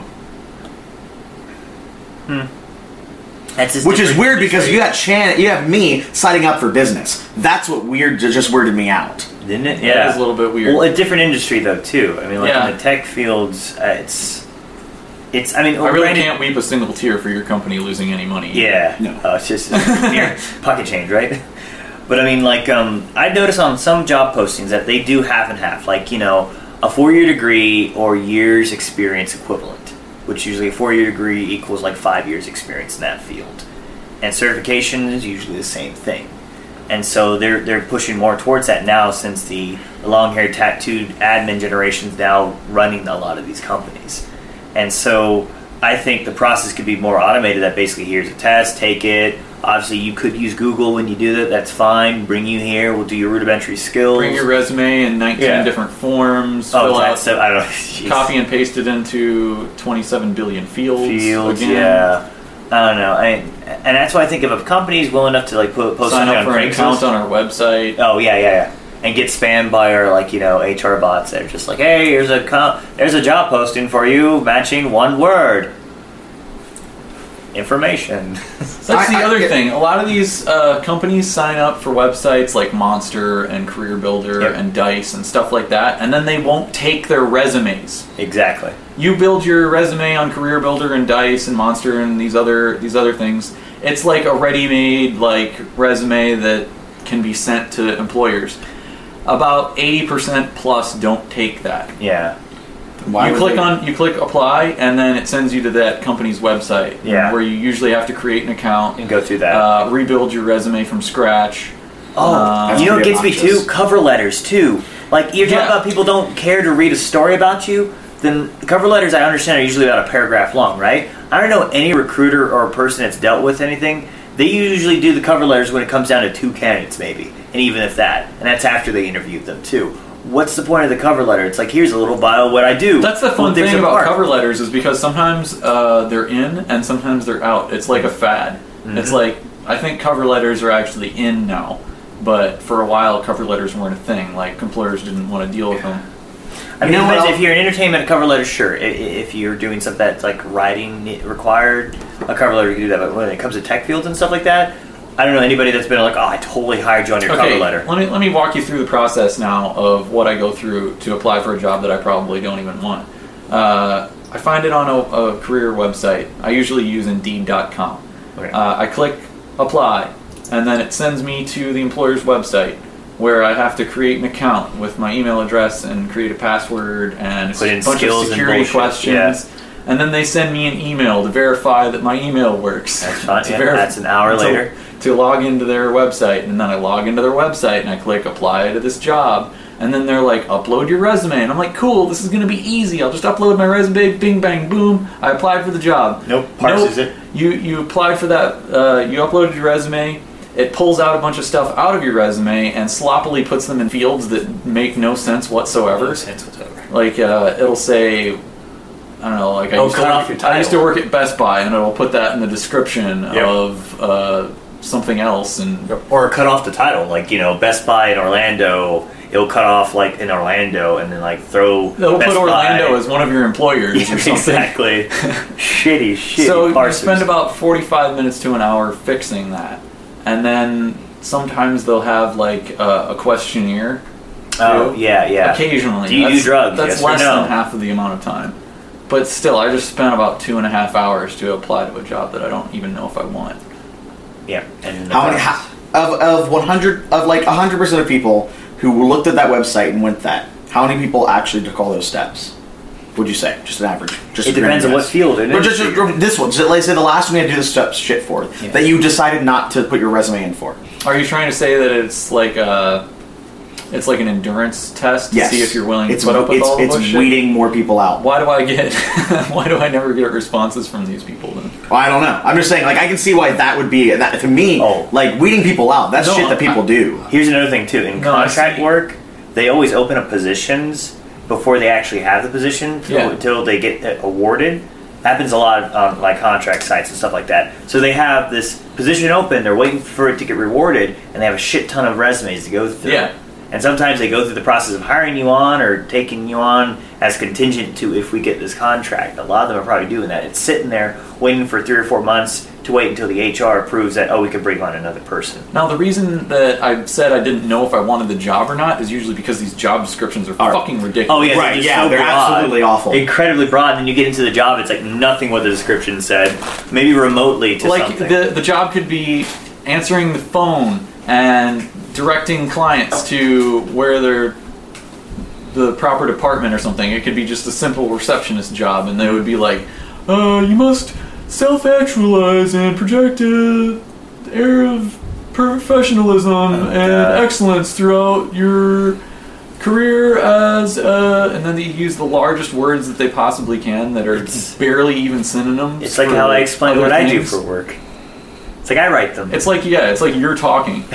Speaker 6: Hmm. That's
Speaker 3: Which is weird because you got Chan, you have me signing up for business. That's what weird just weirded me out.
Speaker 6: Didn't it?
Speaker 5: That
Speaker 6: Yeah,
Speaker 5: is a little bit weird.
Speaker 6: Well, a different industry though too. I mean, like
Speaker 5: Yeah.
Speaker 6: in the tech fields, uh, it's it's. I mean,
Speaker 5: I really
Speaker 6: granted-
Speaker 5: can't weep a single tear for your company losing any money.
Speaker 6: Yeah,
Speaker 3: No.
Speaker 6: uh, it's just here, pocket change, right? But I mean, like, um, I notice on some job postings that they do half and half. Like, you know, a four-year degree or years experience equivalent, which usually a four-year degree equals like five years experience in that field. And certification is usually the same thing. And so they're they're pushing more towards that now since the long-haired tattooed admin generation's now running a lot of these companies. And so I think the process could be more automated, that basically here's a test, take it. Obviously, you could use Google when you do that. That's fine. Bring you here. We'll do your rudimentary skills.
Speaker 5: Bring your resume in nineteen
Speaker 6: Yeah.
Speaker 5: different forms.
Speaker 6: Oh,
Speaker 5: fill
Speaker 6: that
Speaker 5: out,
Speaker 6: stuff. I don't know. Jeez.
Speaker 5: copy and paste it into twenty-seven billion fields.
Speaker 6: Fields,
Speaker 5: again.
Speaker 6: yeah. I don't know. I, and that's why I think if a company is willing enough to like put post
Speaker 5: Sign
Speaker 6: something
Speaker 5: up
Speaker 6: on
Speaker 5: for an
Speaker 6: Craigslist-
Speaker 5: account on our website.
Speaker 6: Oh yeah, yeah, yeah. And get spammed by our like you know H R bots that are just like, hey, here's a co- there's a job posting for you matching one word. Information.
Speaker 5: That's the
Speaker 3: I- I
Speaker 5: other
Speaker 3: get-
Speaker 5: thing. A lot of these uh, companies sign up for websites like Monster and Career Builder
Speaker 6: Yep.
Speaker 5: and Dice and stuff like that, and then they won't take their resumes.
Speaker 6: Exactly.
Speaker 5: You build your resume on Career Builder and Dice and Monster and these other these other things. It's like a ready-made like resume that can be sent to employers. About eighty percent plus don't take that.
Speaker 6: Yeah.
Speaker 3: Why
Speaker 5: you
Speaker 3: would
Speaker 5: click
Speaker 3: they-
Speaker 5: on you click apply, and then it sends you to that company's website.
Speaker 6: Yeah.
Speaker 5: Where you usually have to create an account
Speaker 6: And go through that.
Speaker 5: uh, rebuild your resume from scratch.
Speaker 6: Oh,
Speaker 5: Um,
Speaker 6: you know what
Speaker 3: pretty
Speaker 6: gets me
Speaker 3: obnoxious.
Speaker 6: too? Cover letters too. Like you're talking
Speaker 5: Yeah.
Speaker 6: about people don't care to read a story about you. Then cover letters, I understand, are usually about a paragraph long, right? I don't know any recruiter or person that's dealt with anything they usually do the cover letters when it comes down to two candidates, maybe, and even if that, and that's after they interviewed them too. What's the point of the cover letter? It's like, here's a little bio of what I do.
Speaker 5: That's the fun thing about
Speaker 6: apart.
Speaker 5: cover letters is because sometimes uh, they're in and sometimes they're out. It's like a fad. Mm-hmm. It's like, I think cover letters are actually in now, but for a while cover letters weren't a thing. Like, employers didn't want to deal with them.
Speaker 6: I mean,
Speaker 3: You know
Speaker 6: depends.
Speaker 3: what?
Speaker 6: If you're in entertainment, a cover letter, sure. I- If you're doing stuff that's like writing required, a cover letter you can do that. But when it comes to tech fields and stuff like that, I don't know anybody that's been like, oh, I totally hired you on your
Speaker 5: Okay,
Speaker 6: cover letter.
Speaker 5: let me let me walk you through the process now of what I go through to apply for a job that I probably don't even want. Uh, I find it on a, a career website. I usually use Indeed dot com.
Speaker 6: Okay.
Speaker 5: Uh, I click apply, and then it sends me to the employer's website where I have to create an account with my email address and create a password and
Speaker 6: Put in
Speaker 5: a bunch of
Speaker 6: skills and
Speaker 5: security
Speaker 6: bullshit,
Speaker 5: questions.
Speaker 6: yeah.
Speaker 5: And then they send me an email to verify that my email works.
Speaker 6: That's fine.
Speaker 5: To
Speaker 6: Yeah,
Speaker 5: verif-
Speaker 6: that's an hour
Speaker 5: to-
Speaker 6: later.
Speaker 5: To log into their website, and then I log into their website and I click apply to this job, and then they're like, upload your resume, and I'm like, cool, this is gonna be easy. I'll just upload my resume, bing bang boom. I applied for the job.
Speaker 6: Nope, parses it.
Speaker 5: You you applied for that. Uh, you uploaded your resume. It pulls out a bunch of stuff out of your resume and sloppily puts them in fields that make no sense whatsoever.
Speaker 6: No sense whatsoever.
Speaker 5: Like uh, it'll say, I don't know, like I,
Speaker 6: Oh,
Speaker 5: used,
Speaker 6: cut
Speaker 5: to
Speaker 6: off
Speaker 5: work,
Speaker 6: your
Speaker 5: I used to
Speaker 6: title.
Speaker 5: work at Best Buy, and it'll put that in the description
Speaker 6: Yep.
Speaker 5: of uh, something else, and
Speaker 6: Or cut off the title, like, you know, Best Buy in Orlando. It'll cut off like in Orlando, and then like throw.
Speaker 5: it'll
Speaker 6: Best
Speaker 5: put Orlando
Speaker 6: Buy.
Speaker 5: as one of your employers
Speaker 6: Yeah,
Speaker 5: or something.
Speaker 6: exactly. shitty, shitty.
Speaker 5: So you
Speaker 6: parsers.
Speaker 5: spend about forty-five minutes to an hour fixing that, and then sometimes they'll have like a, a questionnaire.
Speaker 6: Oh
Speaker 5: too.
Speaker 6: yeah, yeah.
Speaker 5: Occasionally.
Speaker 6: Do you
Speaker 5: that's,
Speaker 6: do drugs?
Speaker 5: That's
Speaker 6: Yes or
Speaker 5: less
Speaker 6: no?
Speaker 5: than half of the amount of time. But still, I just spent about two and a half hours to apply to a job that I don't even know if I want.
Speaker 6: Yeah. And
Speaker 3: How many how, of of one hundred of like one hundred percent of people who looked at that website and went that? How many people actually took all those steps? Would you say, just an average? Just
Speaker 6: It
Speaker 3: a
Speaker 6: depends on
Speaker 3: random
Speaker 6: what
Speaker 3: guess.
Speaker 6: field it
Speaker 3: Or
Speaker 6: is.
Speaker 3: just, just this one. Just, let's say the last one you had to do this stuff shit for
Speaker 6: Yeah.
Speaker 3: that you decided not to put your resume in for.
Speaker 5: Are you trying to say that it's like a, it's like an endurance test to
Speaker 3: Yes.
Speaker 5: see if you're willing
Speaker 3: it's,
Speaker 5: to put up with
Speaker 3: it's,
Speaker 5: all the
Speaker 3: it's
Speaker 5: bullshit?
Speaker 3: weeding more people out.
Speaker 5: Why do I get? Why do I never get responses from these people then?
Speaker 3: Well, I don't know. I'm just saying, like, I can see why that would be that to me.
Speaker 6: Oh.
Speaker 3: Like weeding people out. That's
Speaker 5: No,
Speaker 3: shit that people
Speaker 5: I-
Speaker 3: do.
Speaker 6: Here's another thing too. In
Speaker 5: No, I
Speaker 6: contract
Speaker 5: see.
Speaker 6: work, they always open up positions before they actually have the position till,
Speaker 5: Yeah.
Speaker 6: until they get uh, awarded. Happens a lot on like contract sites and stuff like that. So they have this position open, they're waiting for it to get rewarded, and they have a shit ton of resumes to go through.
Speaker 5: Yeah.
Speaker 6: And sometimes they go through the process of hiring you on or taking you on as contingent to if we get this contract. A lot of them are probably doing that. It's sitting there waiting for three or four months to wait until the H R approves that, oh, we could bring on another person.
Speaker 5: Now, the reason that I said I didn't know if I wanted the job or not is usually because these job descriptions are
Speaker 3: Are-
Speaker 5: fucking ridiculous.
Speaker 6: Oh yeah,
Speaker 3: Right,
Speaker 6: they're just
Speaker 3: yeah,
Speaker 6: so
Speaker 3: they're
Speaker 6: broad,
Speaker 3: absolutely awful.
Speaker 6: incredibly broad. And then you get into the job, it's like nothing what the description said, maybe remotely to
Speaker 5: like
Speaker 6: something.
Speaker 5: the the job could be answering the phone and directing clients to where they're the proper department or something. It could be just a simple receptionist job, and they would be like, uh, you must self-actualize and project a air of professionalism and
Speaker 6: God.
Speaker 5: excellence throughout your career as uh, and then they use the largest words that they possibly can that are
Speaker 6: It's-
Speaker 5: barely even synonyms.
Speaker 6: It's like
Speaker 5: for
Speaker 6: how I explain
Speaker 5: other
Speaker 6: what I do
Speaker 5: things.
Speaker 6: for work. It's like I write them.
Speaker 5: It's like, yeah, it's like you're talking.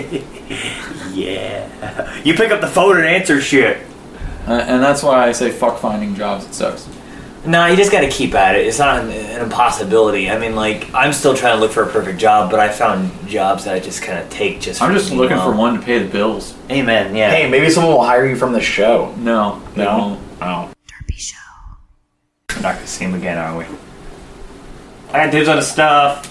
Speaker 6: Yeah. You pick up the phone and answer shit.
Speaker 5: Uh, and that's why I say fuck finding jobs. It sucks.
Speaker 4: No, you just got to keep at it. It's not an, an impossibility. I mean, like, I'm still trying to look for a perfect job, but I found jobs that I just kind of take just
Speaker 5: I'm
Speaker 4: for
Speaker 5: just
Speaker 4: being
Speaker 5: looking
Speaker 4: well.
Speaker 5: for one to pay the bills.
Speaker 6: Amen, yeah.
Speaker 3: Hey, maybe someone will hire you from the show.
Speaker 5: No, they
Speaker 3: No?
Speaker 5: won't.
Speaker 3: Oh.
Speaker 2: Derpy Show.
Speaker 6: We're not going to see him again, are we? I got dibs on the stuff.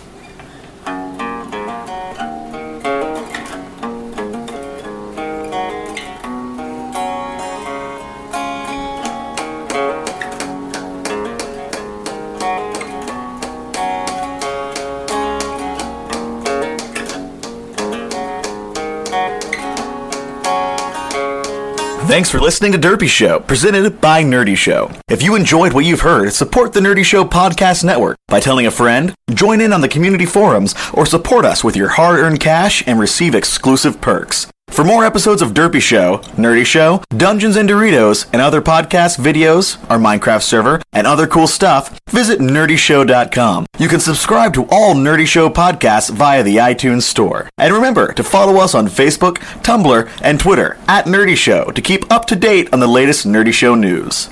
Speaker 3: Thanks for listening to Derpy Show, presented by Nerdy Show. If you enjoyed what you've heard, support the Nerdy Show Podcast Network by telling a friend, join in on the community forums, or support us with your hard-earned cash and receive exclusive perks. For more episodes of Derpy Show, Nerdy Show, Dungeons and Doritos, and other podcasts, videos, our Minecraft server, and other cool stuff, visit nerdy show dot com. You can subscribe to all Nerdy Show podcasts via the iTunes Store. And remember to follow us on Facebook, Tumblr, and Twitter at Nerdy Show to keep up to date on the latest Nerdy Show news.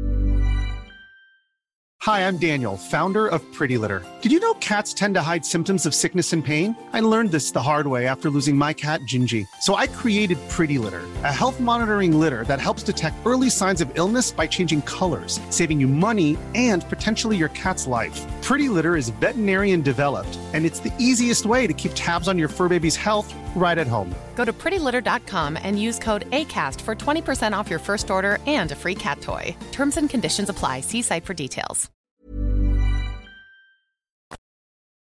Speaker 7: Hi, I'm Daniel, founder of Pretty Litter. Did you know cats tend to hide symptoms of sickness and pain? I learned this the hard way after losing my cat, Gingy. So I created Pretty Litter, a health monitoring litter that helps detect early signs of illness by changing colors, saving you money and potentially your cat's life. Pretty Litter is veterinarian developed, and it's the easiest way to keep tabs on your fur baby's health right at home.
Speaker 8: Go to pretty litter dot com and use code ACAST for twenty percent off your first order and a free cat toy. Terms and conditions apply. See site for details.